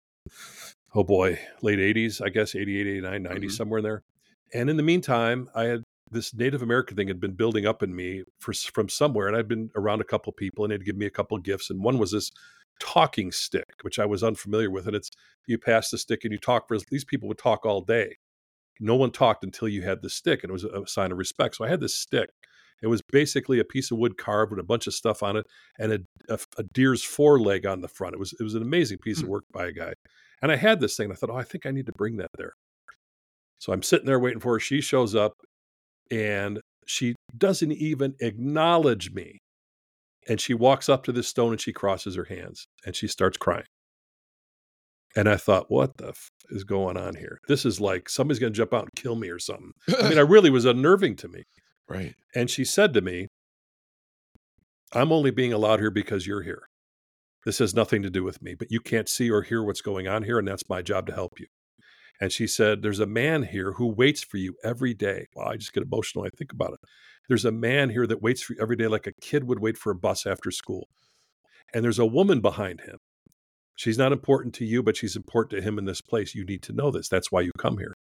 oh boy, late eighties, I guess, eighty-eight, eighty-nine, ninety, mm-hmm. somewhere in there. And in the meantime, I had this Native American thing had been building up in me for, from somewhere. And I'd been around a couple of people, and they'd give me a couple of gifts. And one was this talking stick, which I was unfamiliar with. And it's, you pass the stick and you talk for, these people would talk all day. No one talked until you had the stick, and it was a sign of respect. So I had this stick. It was basically a piece of wood carved with a bunch of stuff on it, and a, a, a deer's foreleg on the front. It was it was an amazing piece mm. of work by a guy. And I had this thing. And I thought, oh, I think I need to bring that there. So I'm sitting there waiting for her. She shows up, And she doesn't even acknowledge me. And she walks up to this stone and she crosses her hands and she starts crying. And I thought, what the f is going on here? This is like somebody's going to jump out and kill me or something. I mean, I really was unnerving to me. Right. And she said to me, I'm only being allowed here because you're here. This has nothing to do with me, but you can't see or hear what's going on here, and that's my job to help you. And she said, there's a man here who waits for you every day. Well, I just get emotional when I think about it. There's a man here that waits for you every day like a kid would wait for a bus after school. And there's a woman behind him. She's not important to you, but she's important to him in this place. You need to know this. That's why you come here.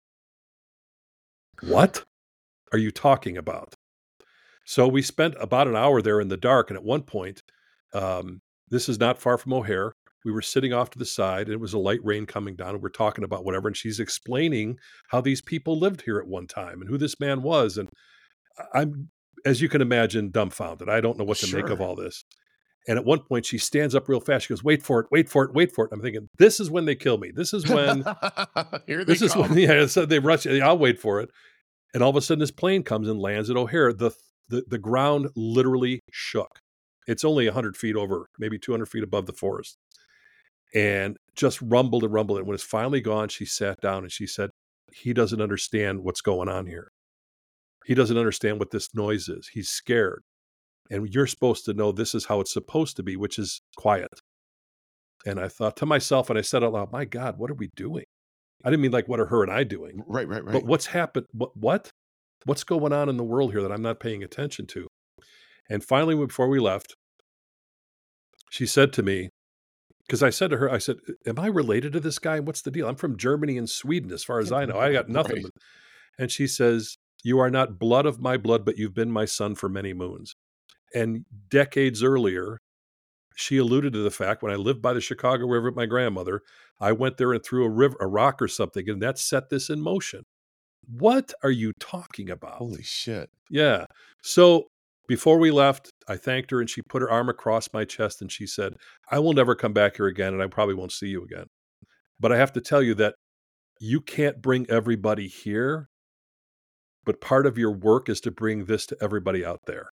What are you talking about? So we spent about an hour there in the dark. And at one point, um, this is not far from O'Hare. We were sitting off to the side and it was a light rain coming down and we're talking about whatever. And she's explaining how these people lived here at one time and who this man was. And I'm, as you can imagine, dumbfounded. I don't know what to Sure. make of all this. And at one point she stands up real fast. She goes, wait for it, wait for it, wait for it. I'm thinking, this is when they kill me. This is when, Here they this is come. when, yeah, so they rush. I'll wait for it. And all of a sudden this plane comes and lands at O'Hare. The, the, the ground literally shook. It's only one hundred feet over, maybe two hundred feet above the forest. And just rumbled and rumbled. And when it's finally gone, she sat down and she said, he doesn't understand what's going on here. He doesn't understand what this noise is. He's scared. And you're supposed to know this is how it's supposed to be, which is quiet. And I thought to myself, and I said out loud, my God, what are we doing? I didn't mean like, what are her and I doing? Right, right, right. But what's happened? What, what? What's going on in the world here that I'm not paying attention to? And finally, before we left, she said to me, because I said to her, I said, am I related to this guy? What's the deal? I'm from Germany and Sweden, as far as I know. I got nothing. Right. And she says, you are not blood of my blood, but you've been my son for many moons. And decades earlier, she alluded to the fact when I lived by the Chicago River with my grandmother, I went there and threw a river, a rock or something, and that set this in motion. What are you talking about? Holy shit. Yeah. So before we left, I thanked her and she put her arm across my chest and she said, I will never come back here again and I probably won't see you again. But I have to tell you that you can't bring everybody here, but part of your work is to bring this to everybody out there.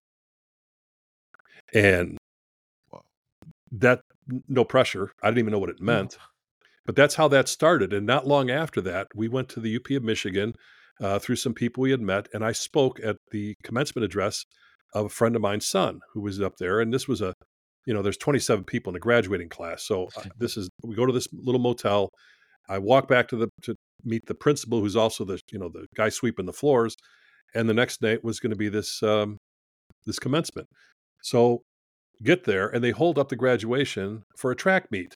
And Wow. that, no pressure. I didn't even know what it meant, but that's how that started. And not long after that, we went to the U P of Michigan uh, through some people we had met. And I spoke at the commencement address of a friend of mine's son who was up there. And this was a, you know, there's twenty-seven people in the graduating class. So uh, this is, we go to this little motel. I walk back to the, to meet the principal, who's also the, you know, the guy sweeping the floors. And the next night was going to be this, um, this commencement. So get there and they hold up the graduation for a track meet.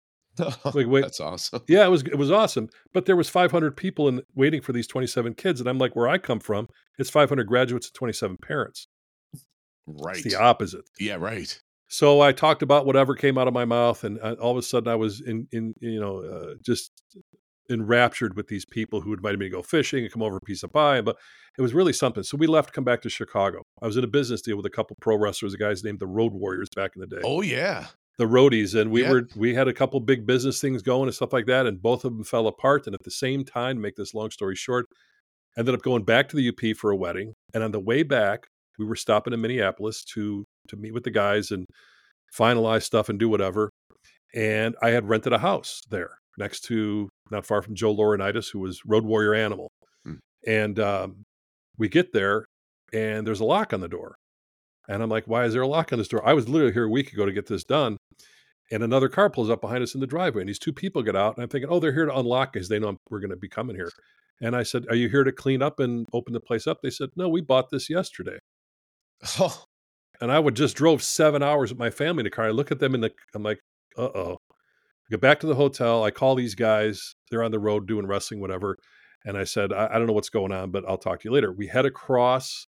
Like, wait, That's awesome. yeah, it was, it was awesome. But there was five hundred people in waiting for these twenty-seven kids. And I'm like, where I come from, it's five hundred graduates and twenty-seven parents. Right. It's the opposite. Yeah, right. So I talked about whatever came out of my mouth. And uh, all of a sudden I was in, in, you know, uh, just enraptured with these people who invited me to go fishing and come over a piece of pie. But it was really something. So we left, come back to Chicago. I was in a business deal with a couple pro wrestlers, the guys named the Road Warriors back in the day. Oh, yeah. The Roadies. And we Yeah. were, we had a couple big business things going and stuff like that. And both of them fell apart. And at the same time, to make this long story short, ended up going back to the U P for a wedding. And on the way back, we were stopping in Minneapolis to, to meet with the guys and finalize stuff and do whatever. And I had rented a house there next to, not far from Joe Laurinaitis, who was Road Warrior Animal. Hmm. And um, we get there and there's a lock on the door. And I'm like, why is there a lock on this door? I was literally here a week ago to get this done. And another car pulls up behind us in the driveway. And these two people get out. And I'm thinking, oh, they're here to unlock because they know we're going to be coming here. And I said, are you here to clean up and open the place up? They said, no, we bought this yesterday. Oh, And I would just drove seven hours with my family in the car. I look at them in the, I'm like, uh-oh. I get back to the hotel. I call these guys. They're on the road doing wrestling, whatever. And I said, I, I don't know what's going on, but I'll talk to you later. We head across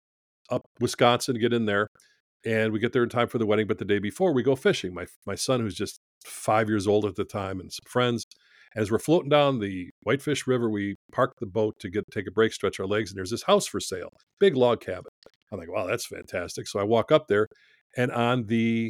up Wisconsin to get in there. And we get there in time for the wedding. But the day before, we go fishing. My my son, who's just five years old at the time, and some friends. As we're floating down the Whitefish River, we park the boat to get take a break, stretch our legs. And there's this house for sale, big log cabin. I'm like, wow, that's fantastic. So I walk up there, and on the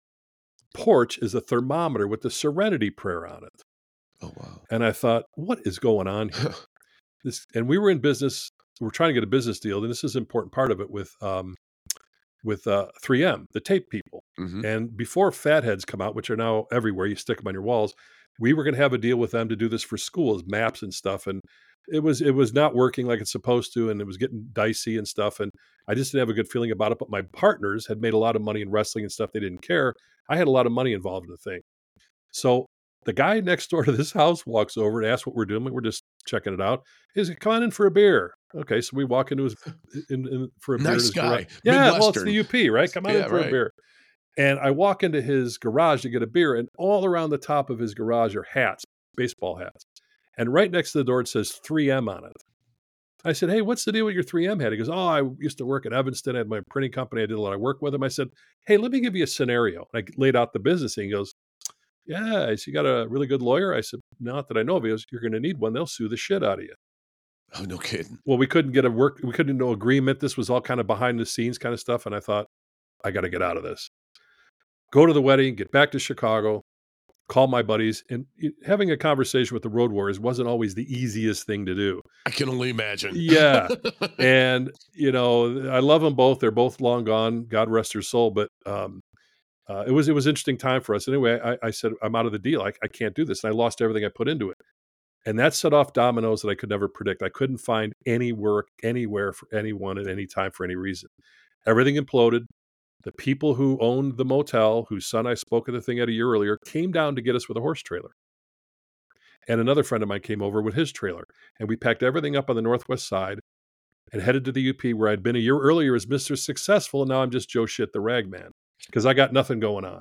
porch is a thermometer with the Serenity Prayer on it. oh wow. And I thought, what is going on here? This, and we were in business we're trying to get a business deal, and this is an important part of it with um, with uh, three M, the tape people. Mm-hmm. And before Fatheads come out, which are now everywhere, you stick them on your walls, we were going to have a deal with them to do this for schools, maps and stuff. And it was it was not working like it's supposed to, and it was getting dicey and stuff. And I just didn't have a good feeling about it. But my partners had made a lot of money in wrestling and stuff. They didn't care. I had a lot of money involved in the thing. So the guy next door to this house walks over and asks what we're doing. We're just checking it out. He's like, come on in for a beer. Okay, so we walk into his in, in, for a beer. Nice in his guy. garage. Yeah, well, it's Midwestern. the U P, right? Come on Yeah, in for right. a beer. And I walk into his garage to get a beer, and all around the top of his garage are hats, baseball hats. And right next to the door, it says three M on it. I said, hey, what's the deal with your three M hat? He goes, oh, I used to work at Evanston. I had my printing company. I did a lot of work with him. I said, hey, let me give you a scenario. And I laid out the business. And he goes, yeah. I said, you got a really good lawyer? I said, not that I know of. He goes, you're going to need one. They'll sue the shit out of you. Oh, no kidding. Well, we couldn't get a work. We couldn't know agreement. This was all kind of behind the scenes kind of stuff. And I thought, I got to get out of this. Go to the wedding, get back to Chicago, call my buddies. And having a conversation with the Road Warriors wasn't always the easiest thing to do. I can only imagine. Yeah. And, you know, I love them both. They're both long gone. God rest their soul. But um, uh, it was it was an interesting time for us. Anyway, I, I said, I'm out of the deal. I, I can't do this. And I lost everything I put into it. And that set off dominoes that I could never predict. I couldn't find any work anywhere for anyone at any time for any reason. Everything imploded. The people who owned the motel, whose son I spoke at the thing at a year earlier, came down to get us with a horse trailer. And another friend of mine came over with his trailer. And we packed everything up on the northwest side and headed to the U P, where I'd been a year earlier as Mister Successful. And now I'm just Joe Shit, the rag man, because I got nothing going on.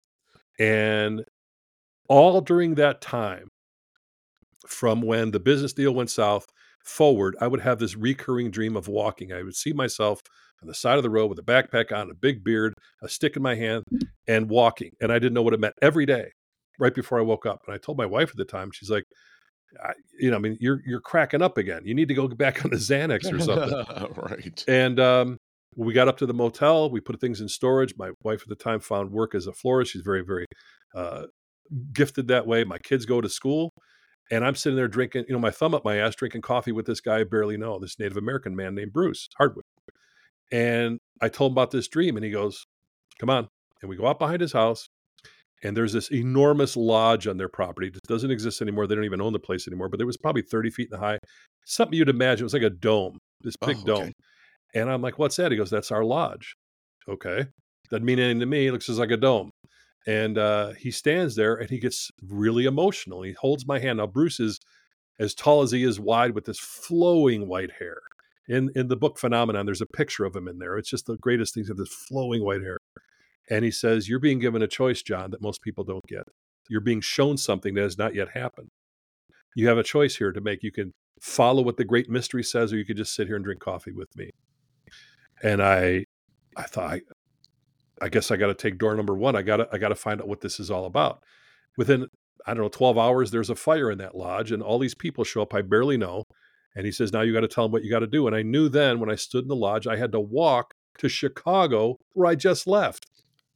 And all during that time, from when the business deal went south forward, I would have this recurring dream of walking. I would see myself on the side of the road with a backpack on, a big beard, a stick in my hand, and walking. And I didn't know what it meant every day, right before I woke up. And I told my wife at the time, she's like, I, you know, I mean, you're you're cracking up again. You need to go back on the Xanax or something. Right. And um, we got up to the motel. We put things in storage. My wife at the time found work as a florist. She's very, very uh, gifted that way. My kids go to school. And I'm sitting there drinking, you know, my thumb up my ass, drinking coffee with this guy I barely know, this Native American man named Bruce Hardwood. And I told him about this dream, and he goes, come on. And we go out behind his house, and there's this enormous lodge on their property. It doesn't exist anymore. They don't even own the place anymore, but it was probably thirty feet in the high. Something you'd imagine. It was like a dome, this big Oh, okay. dome. And I'm like, what's that? He goes, that's our lodge. Okay. Doesn't mean anything to me. It looks just like a dome. And uh, he stands there, and he gets really emotional. He holds my hand. Now, Bruce is as tall as he is wide, with this flowing white hair. In in the book Phenomenon, there's a picture of him in there. It's just the greatest things of this flowing white hair. And he says, you're being given a choice, John, that most people don't get. You're being shown something that has not yet happened. You have a choice here to make. You can follow what the great mystery says, or you could just sit here and drink coffee with me. And I I thought, I, I guess I got to take door number one. I got to I got to find out what this is all about. Within, I don't know, twelve hours, there's a fire in that lodge, and all these people show up I barely know. And he says, now you got to tell them what you got to do. And I knew then, when I stood in the lodge, I had to walk to Chicago, where I just left.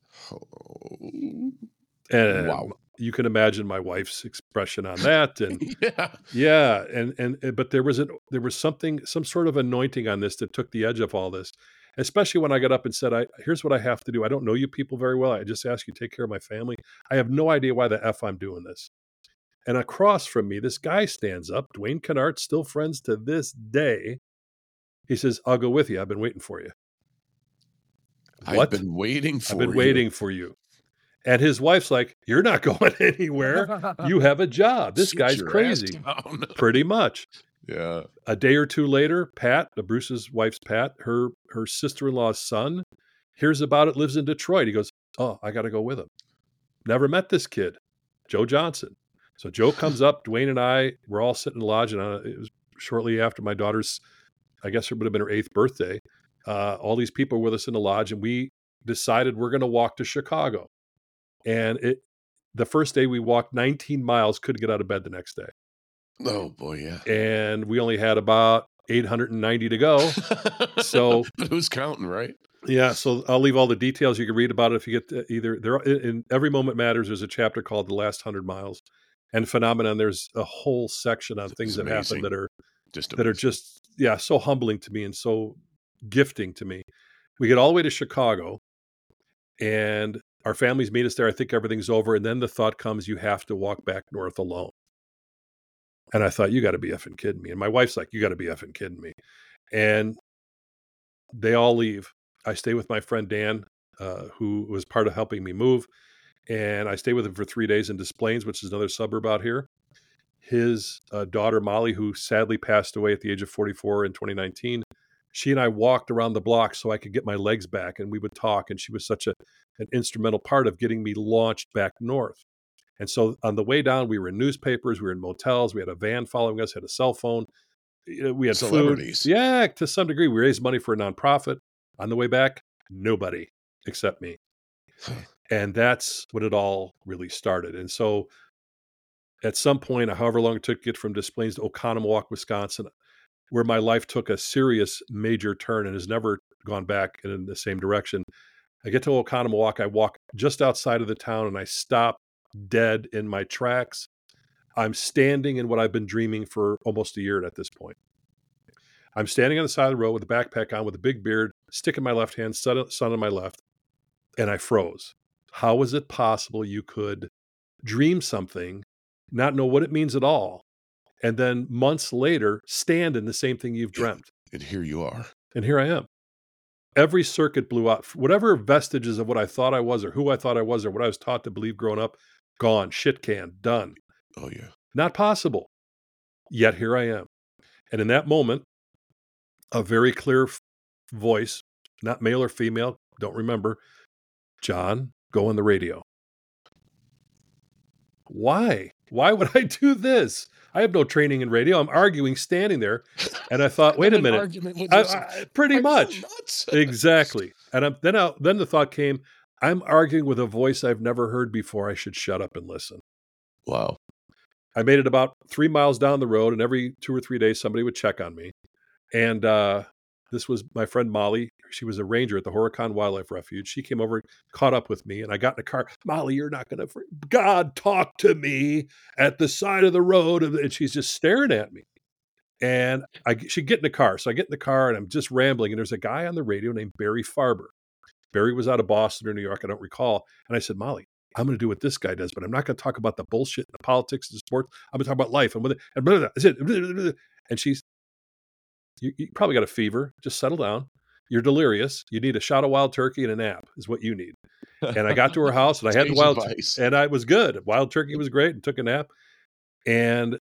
Oh. And Wow. you can imagine my wife's expression on that. And Yeah. yeah, and and but there was an there was something, some sort of anointing on this that took the edge off all this. Especially when I got up and said, I here's what I have to do. I don't know you people very well. I just ask you to take care of my family. I have no idea why the F I'm doing this. And across from me, this guy stands up, Dwayne Kennard, still friends to this day. He says, I'll go with you. I've been waiting for you. What? I've been waiting for I've been you. waiting for you. And his wife's like, you're not going anywhere. You have a job. This Sit guy's your ass crazy. down. Pretty much. Yeah. A day or two later, Pat, the Bruce's wife's Pat, her her sister-in-law's son, hears about it, lives in Detroit. He goes, oh, I got to go with him. Never met this kid, Joe Johnson. So Joe comes up, Dwayne and I, we're all sitting in the lodge, and uh, it was shortly after my daughter's, I guess it would have been her eighth birthday. Uh, all these people were with us in the lodge, and we decided we're going to walk to Chicago. And it, the first day we walked nineteen miles, couldn't get out of bed the next day. Oh boy, yeah. And we only had about eight hundred ninety to go. So, but who's counting, right? yeah, so I'll leave all the details. You can read about it if you get to either there. In Every Moment Matters, there's a chapter called The Last Hundred Miles. And Phenomenon, there's a whole section on It's things that amazing. happen that are Just that are amazing. just yeah, so humbling to me and so gifting to me. We get all the way to Chicago, and our families meet us there. I think everything's over. And then the thought comes, you have to walk back north alone. And I thought, you got to be effing kidding me. And my wife's like, you got to be effing kidding me. And they all leave. I stay with my friend Dan, uh, who was part of helping me move. And I stay with him for three days in Des Plaines, which is another suburb out here. His uh, daughter, Molly, who sadly passed away at the age of forty-four in twenty nineteen, she and I walked around the block so I could get my legs back, and we would talk. And she was such a, an instrumental part of getting me launched back north. And so on the way down, we were in newspapers, we were in motels, we had a van following us, had a cell phone, we had Celebrities. food. Yeah, to some degree. We raised money for a nonprofit. On the way back, nobody except me. And that's when it all really started. And so at some point, however long it took to get from Des Plaines to Oconomowoc, Wisconsin, where my life took a serious major turn and has never gone back in the same direction. I get to Oconomowoc, I walk just outside of the town, and I stop dead in my tracks. I'm standing in what I've been dreaming for almost a year at this point. I'm standing on the side of the road with a backpack on, with a big beard, stick in my left hand, sun, sun on my left, and I froze. How is it possible you could dream something, not know what it means at all, and then months later stand in the same thing you've dreamt? And here you are. And here I am. Every circuit blew out. Whatever vestiges of what I thought I was, or who I thought I was, or what I was taught to believe growing up, gone, shit can, done. Oh, yeah. Not possible. Yet here I am. And in that moment, a very clear f- voice, not male or female, don't remember, John, go on the radio. Why? Why would I do this? I have no training in radio. I'm arguing standing there. And I thought, wait a minute. I, I, pretty much. Exactly. And I'm, then, I, then the thought came, I'm arguing with a voice I've never heard before. I should shut up and listen. Wow. I made it about three miles down the road, and every two or three days, somebody would check on me. And uh, this was my friend Molly. She was a ranger at the Horicon Wildlife Refuge. She came over, caught up with me, and I got in a car. Molly, you're not going to, fr- God, talk to me at the side of the road. And she's just staring at me. And I, she get in the car. So I get in the car, and I'm just rambling. And there's a guy on the radio named Barry Farber. Barry was out of Boston or New York. I don't recall. And I said, Molly, I'm going to do what this guy does, but I'm not going to talk about the bullshit, the politics, the sports. I'm going to talk about life. And with it, and, blah, blah, blah, blah, blah. And she's, you, you probably got a fever. Just settle down. You're delirious. You need a shot of wild turkey and a nap is what you need. And I got to her house, and I had the wild turkey, and I was good. Wild turkey was great, and took a nap. And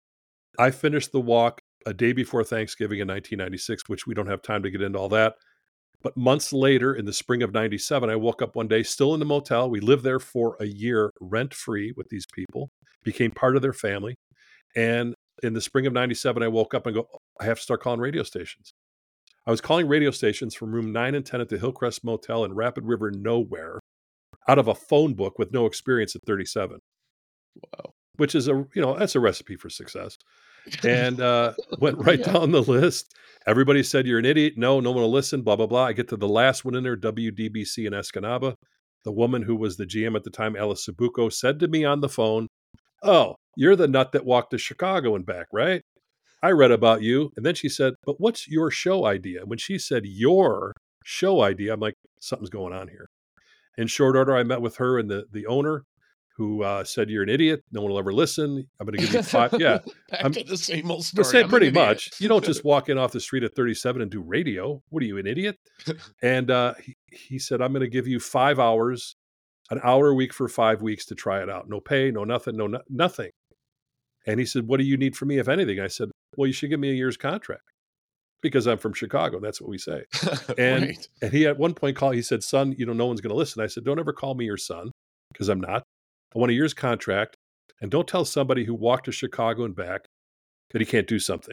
I finished the walk a day before Thanksgiving in nineteen ninety-six, which we don't have time to get into all that. But months later, in the spring of ninety-seven, I woke up one day, still in the motel. We lived there for a year, rent-free with these people, became part of their family. And in the spring of ninety-seven, I woke up and go, oh, I have to start calling radio stations. I was calling radio stations from room nine and ten at the Hillcrest Motel in Rapid River, nowhere, out of a phone book with no experience at thirty-seven. Wow. Which is a, you know, that's a recipe for success. And uh, went right yeah. down the list. Everybody said, you're an idiot. No, no one will listen, blah, blah, blah. I get to the last one in there, W D B C in Escanaba. The woman who was the G M at the time, Alice Sabuco, said to me on the phone, oh, you're the nut that walked to Chicago and back, right? I read about you. And then she said, but what's your show idea? When she said your show idea, I'm like, something's going on here. In short order, I met with her and the, the owner, who uh, said, you're an idiot. No one will ever listen. I'm going to give you five. Yeah. Back I'm, to the same old story. The same, pretty much. You don't just walk in off the street at thirty-seven and do radio. What are you, an idiot? And uh, he, he said, I'm going to give you five hours, an hour a week for five weeks to try it out. No pay, no nothing, no, no nothing. And he said, what do you need from me, if anything? I said, well, you should give me a year's contract because I'm from Chicago. That's what we say. And, right. and he at one point called, he said, son, you know, no one's going to listen. I said, don't ever call me your son because I'm not. I want a year's contract, and don't tell somebody who walked to Chicago and back that he can't do something.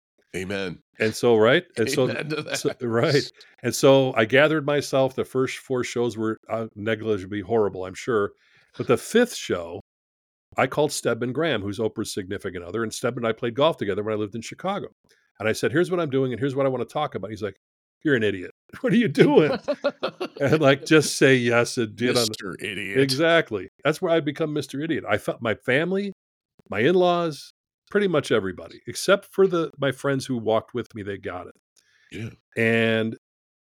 Amen. And so, right. And Amen so, so, right. And so I gathered myself. The first four shows were uh, negligibly horrible, I'm sure. But the fifth show, I called Stedman Graham, who's Oprah's significant other. And Stedman and I played golf together when I lived in Chicago. And I said, here's what I'm doing. And here's what I want to talk about. He's like, you're an idiot. What are you doing? And like, just say yes. And did Mister Idiot. Exactly. That's where I become Mister Idiot. I felt my family, my in-laws, pretty much everybody, except for the my friends who walked with me. They got it. Yeah. And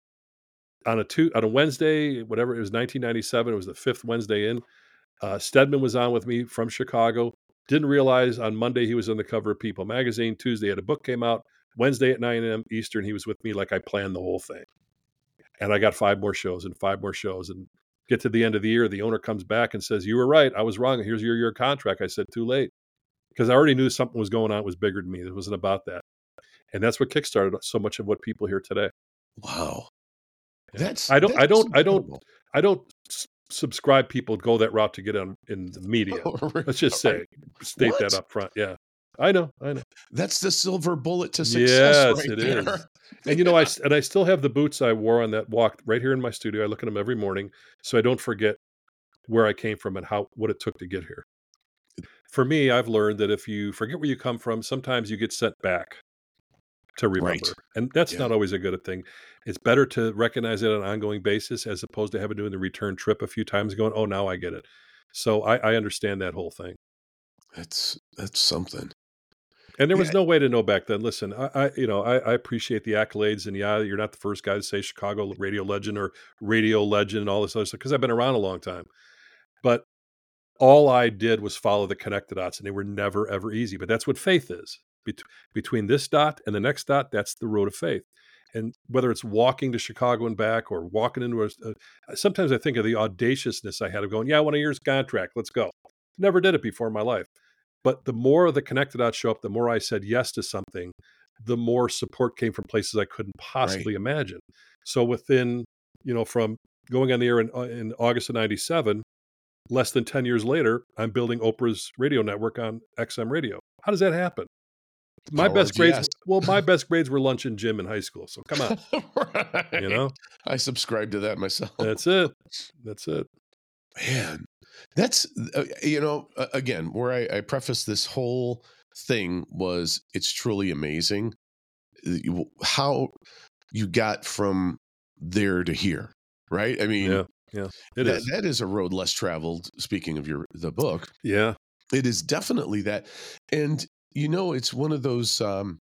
on a two on a Wednesday, whatever it was, nineteen ninety-seven. It was the fifth Wednesday in. Uh, Stedman was on with me from Chicago. Didn't realize on Monday he was on the cover of People magazine. Tuesday, had a book came out. Wednesday at nine a.m. Eastern, he was with me like I planned the whole thing. And I got five more shows and five more shows. And get to the end of the year, the owner comes back and says, "You were right. I was wrong. Here's your year contract." I said, "Too late." Because I already knew something was going on. It was bigger than me. It wasn't about that. And that's what kickstarted so much of what people hear today. Wow. Yeah. That's I don't that's I don't I don't incredible. I don't s- subscribe people go that route to get on in the media. Let's just say state What? that up front. Yeah. I know. I know. That's the silver bullet to success Yes, right it there. is. And you know, I s- and I still have the boots I wore on that walk right here in my studio. I look at them every morning so I don't forget where I came from and how what it took to get here. For me, I've learned that if you forget where you come from, sometimes you get sent back to remember. Right. And that's Yeah. not always a good thing. It's better to recognize it on an ongoing basis as opposed to having doing the return trip a few times going, "Oh, now I get it." So I, I understand that whole thing. That's that's something. And there was Yeah. no way to know back then. Listen, I, I you know, I, I appreciate the accolades, and yeah, you're not the first guy to say Chicago radio legend or radio legend and all this other stuff because I've been around a long time. But all I did was follow the connected dots, and they were never ever easy. But that's what faith is. Bet- between this dot and the next dot, that's the road of faith. And whether it's walking to Chicago and back, or walking into a, uh, sometimes I think of the audaciousness I had of going, "Yeah, I want a year's contract. Let's go." Never did it before in my life. But the more the connected dots show up, the more I said yes to something, the more support came from places I couldn't possibly imagine. So within, you know, from going on the air in, uh, in August of ninety-seven, less than ten years later, I'm building Oprah's radio network on X M radio. How does that happen? My Power best of grades, yes. well, my best grades were lunch and gym in high school. So come on, Right. you know, I subscribe to that myself. that's it. That's it. Man, that's uh, you know uh, again where I, I preface this whole thing was it's truly amazing uh, you- how you got from there to here, right? I mean, Yeah, yeah, it that is. that is a road less traveled. Speaking of your the book, Yeah, it is definitely that, and you know it's one of those. Um,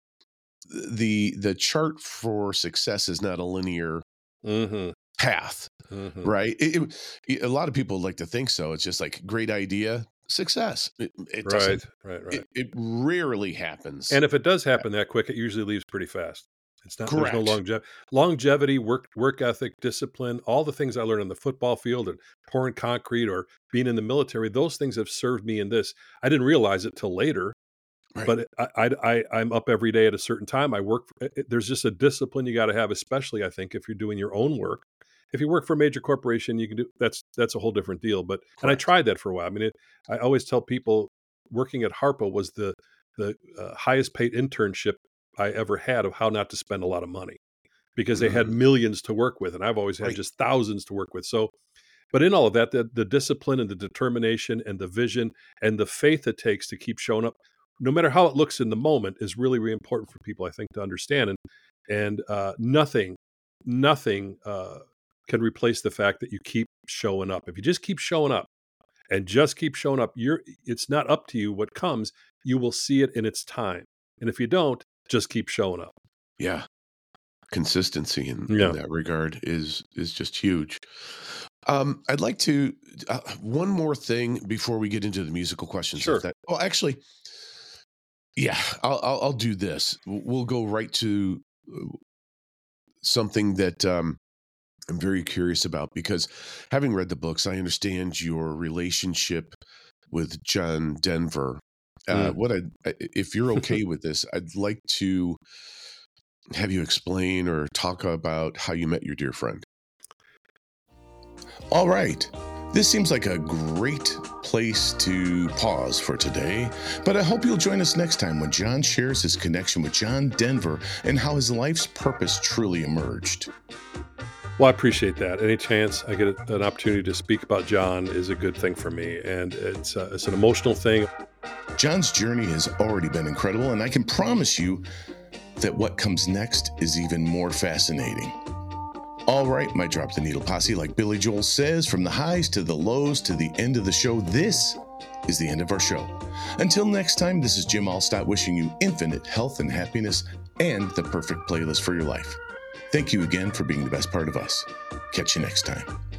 the the chart for success is not a linear mm-hmm, path. mm-hmm. Right. It, it, a lot of people like to think so. It's just like great idea, success. It, it Right, doesn't, right, right. it, it rarely happens. And if it does happen that quick, it usually leaves pretty fast. It's not, there's no Correct. longevity, longevity, work, work ethic, discipline, all the things I learned on the football field and pouring concrete or being in the military. Those things have served me in this. I didn't realize it till later, Right. but I, I, I, I'm up every day at a certain time. I work. It, there's just a discipline you got to have, especially I think if you're doing your own work. If you work for a major corporation, you can do that's that's a whole different deal. But and I Correct. tried that for a while. I mean, it, I always tell people working at Harpo was the the uh, highest paid internship I ever had of how not to spend a lot of money because they had Mm. millions to work with, and I've always had Right. just thousands to work with. So, but in all of that, the, the discipline and the determination and the vision and the faith it takes to keep showing up, no matter how it looks in the moment, is really, really important for people, I think, to understand. And and uh, nothing, nothing. Uh, can replace the fact that you keep showing up. If you just keep showing up and just keep showing up, you're it's not up to you what comes. You will see it in its time. And if you don't, just keep showing up. Yeah. Consistency in, Yeah. in that regard is is just huge. Um, I'd like to uh, one more thing before we get into the musical questions. Sure. Of that. Oh, actually, yeah, I'll, I'll I'll do this. We'll go right to uh, something that um, I'm very curious about because having read the books, I understand your relationship with John Denver. Uh, Mm. what I, if you're okay with this, I'd like to have you explain or talk about how you met your dear friend. All right. This seems like a great place to pause for today, but I hope you'll join us next time when John shares his connection with John Denver and how his life's purpose truly emerged. Well, I appreciate that. Any chance I get an opportunity to speak about John is a good thing for me. And it's, uh, it's an emotional thing. John's journey has already been incredible, and I can promise you that what comes next is even more fascinating. All right, my Drop the Needle posse, like Billy Joel says, from the highs to the lows to the end of the show, this is the end of our show. Until next time, this is Jim Allstott wishing you infinite health and happiness and the perfect playlist for your life. Thank you again for being the best part of us. Catch you next time.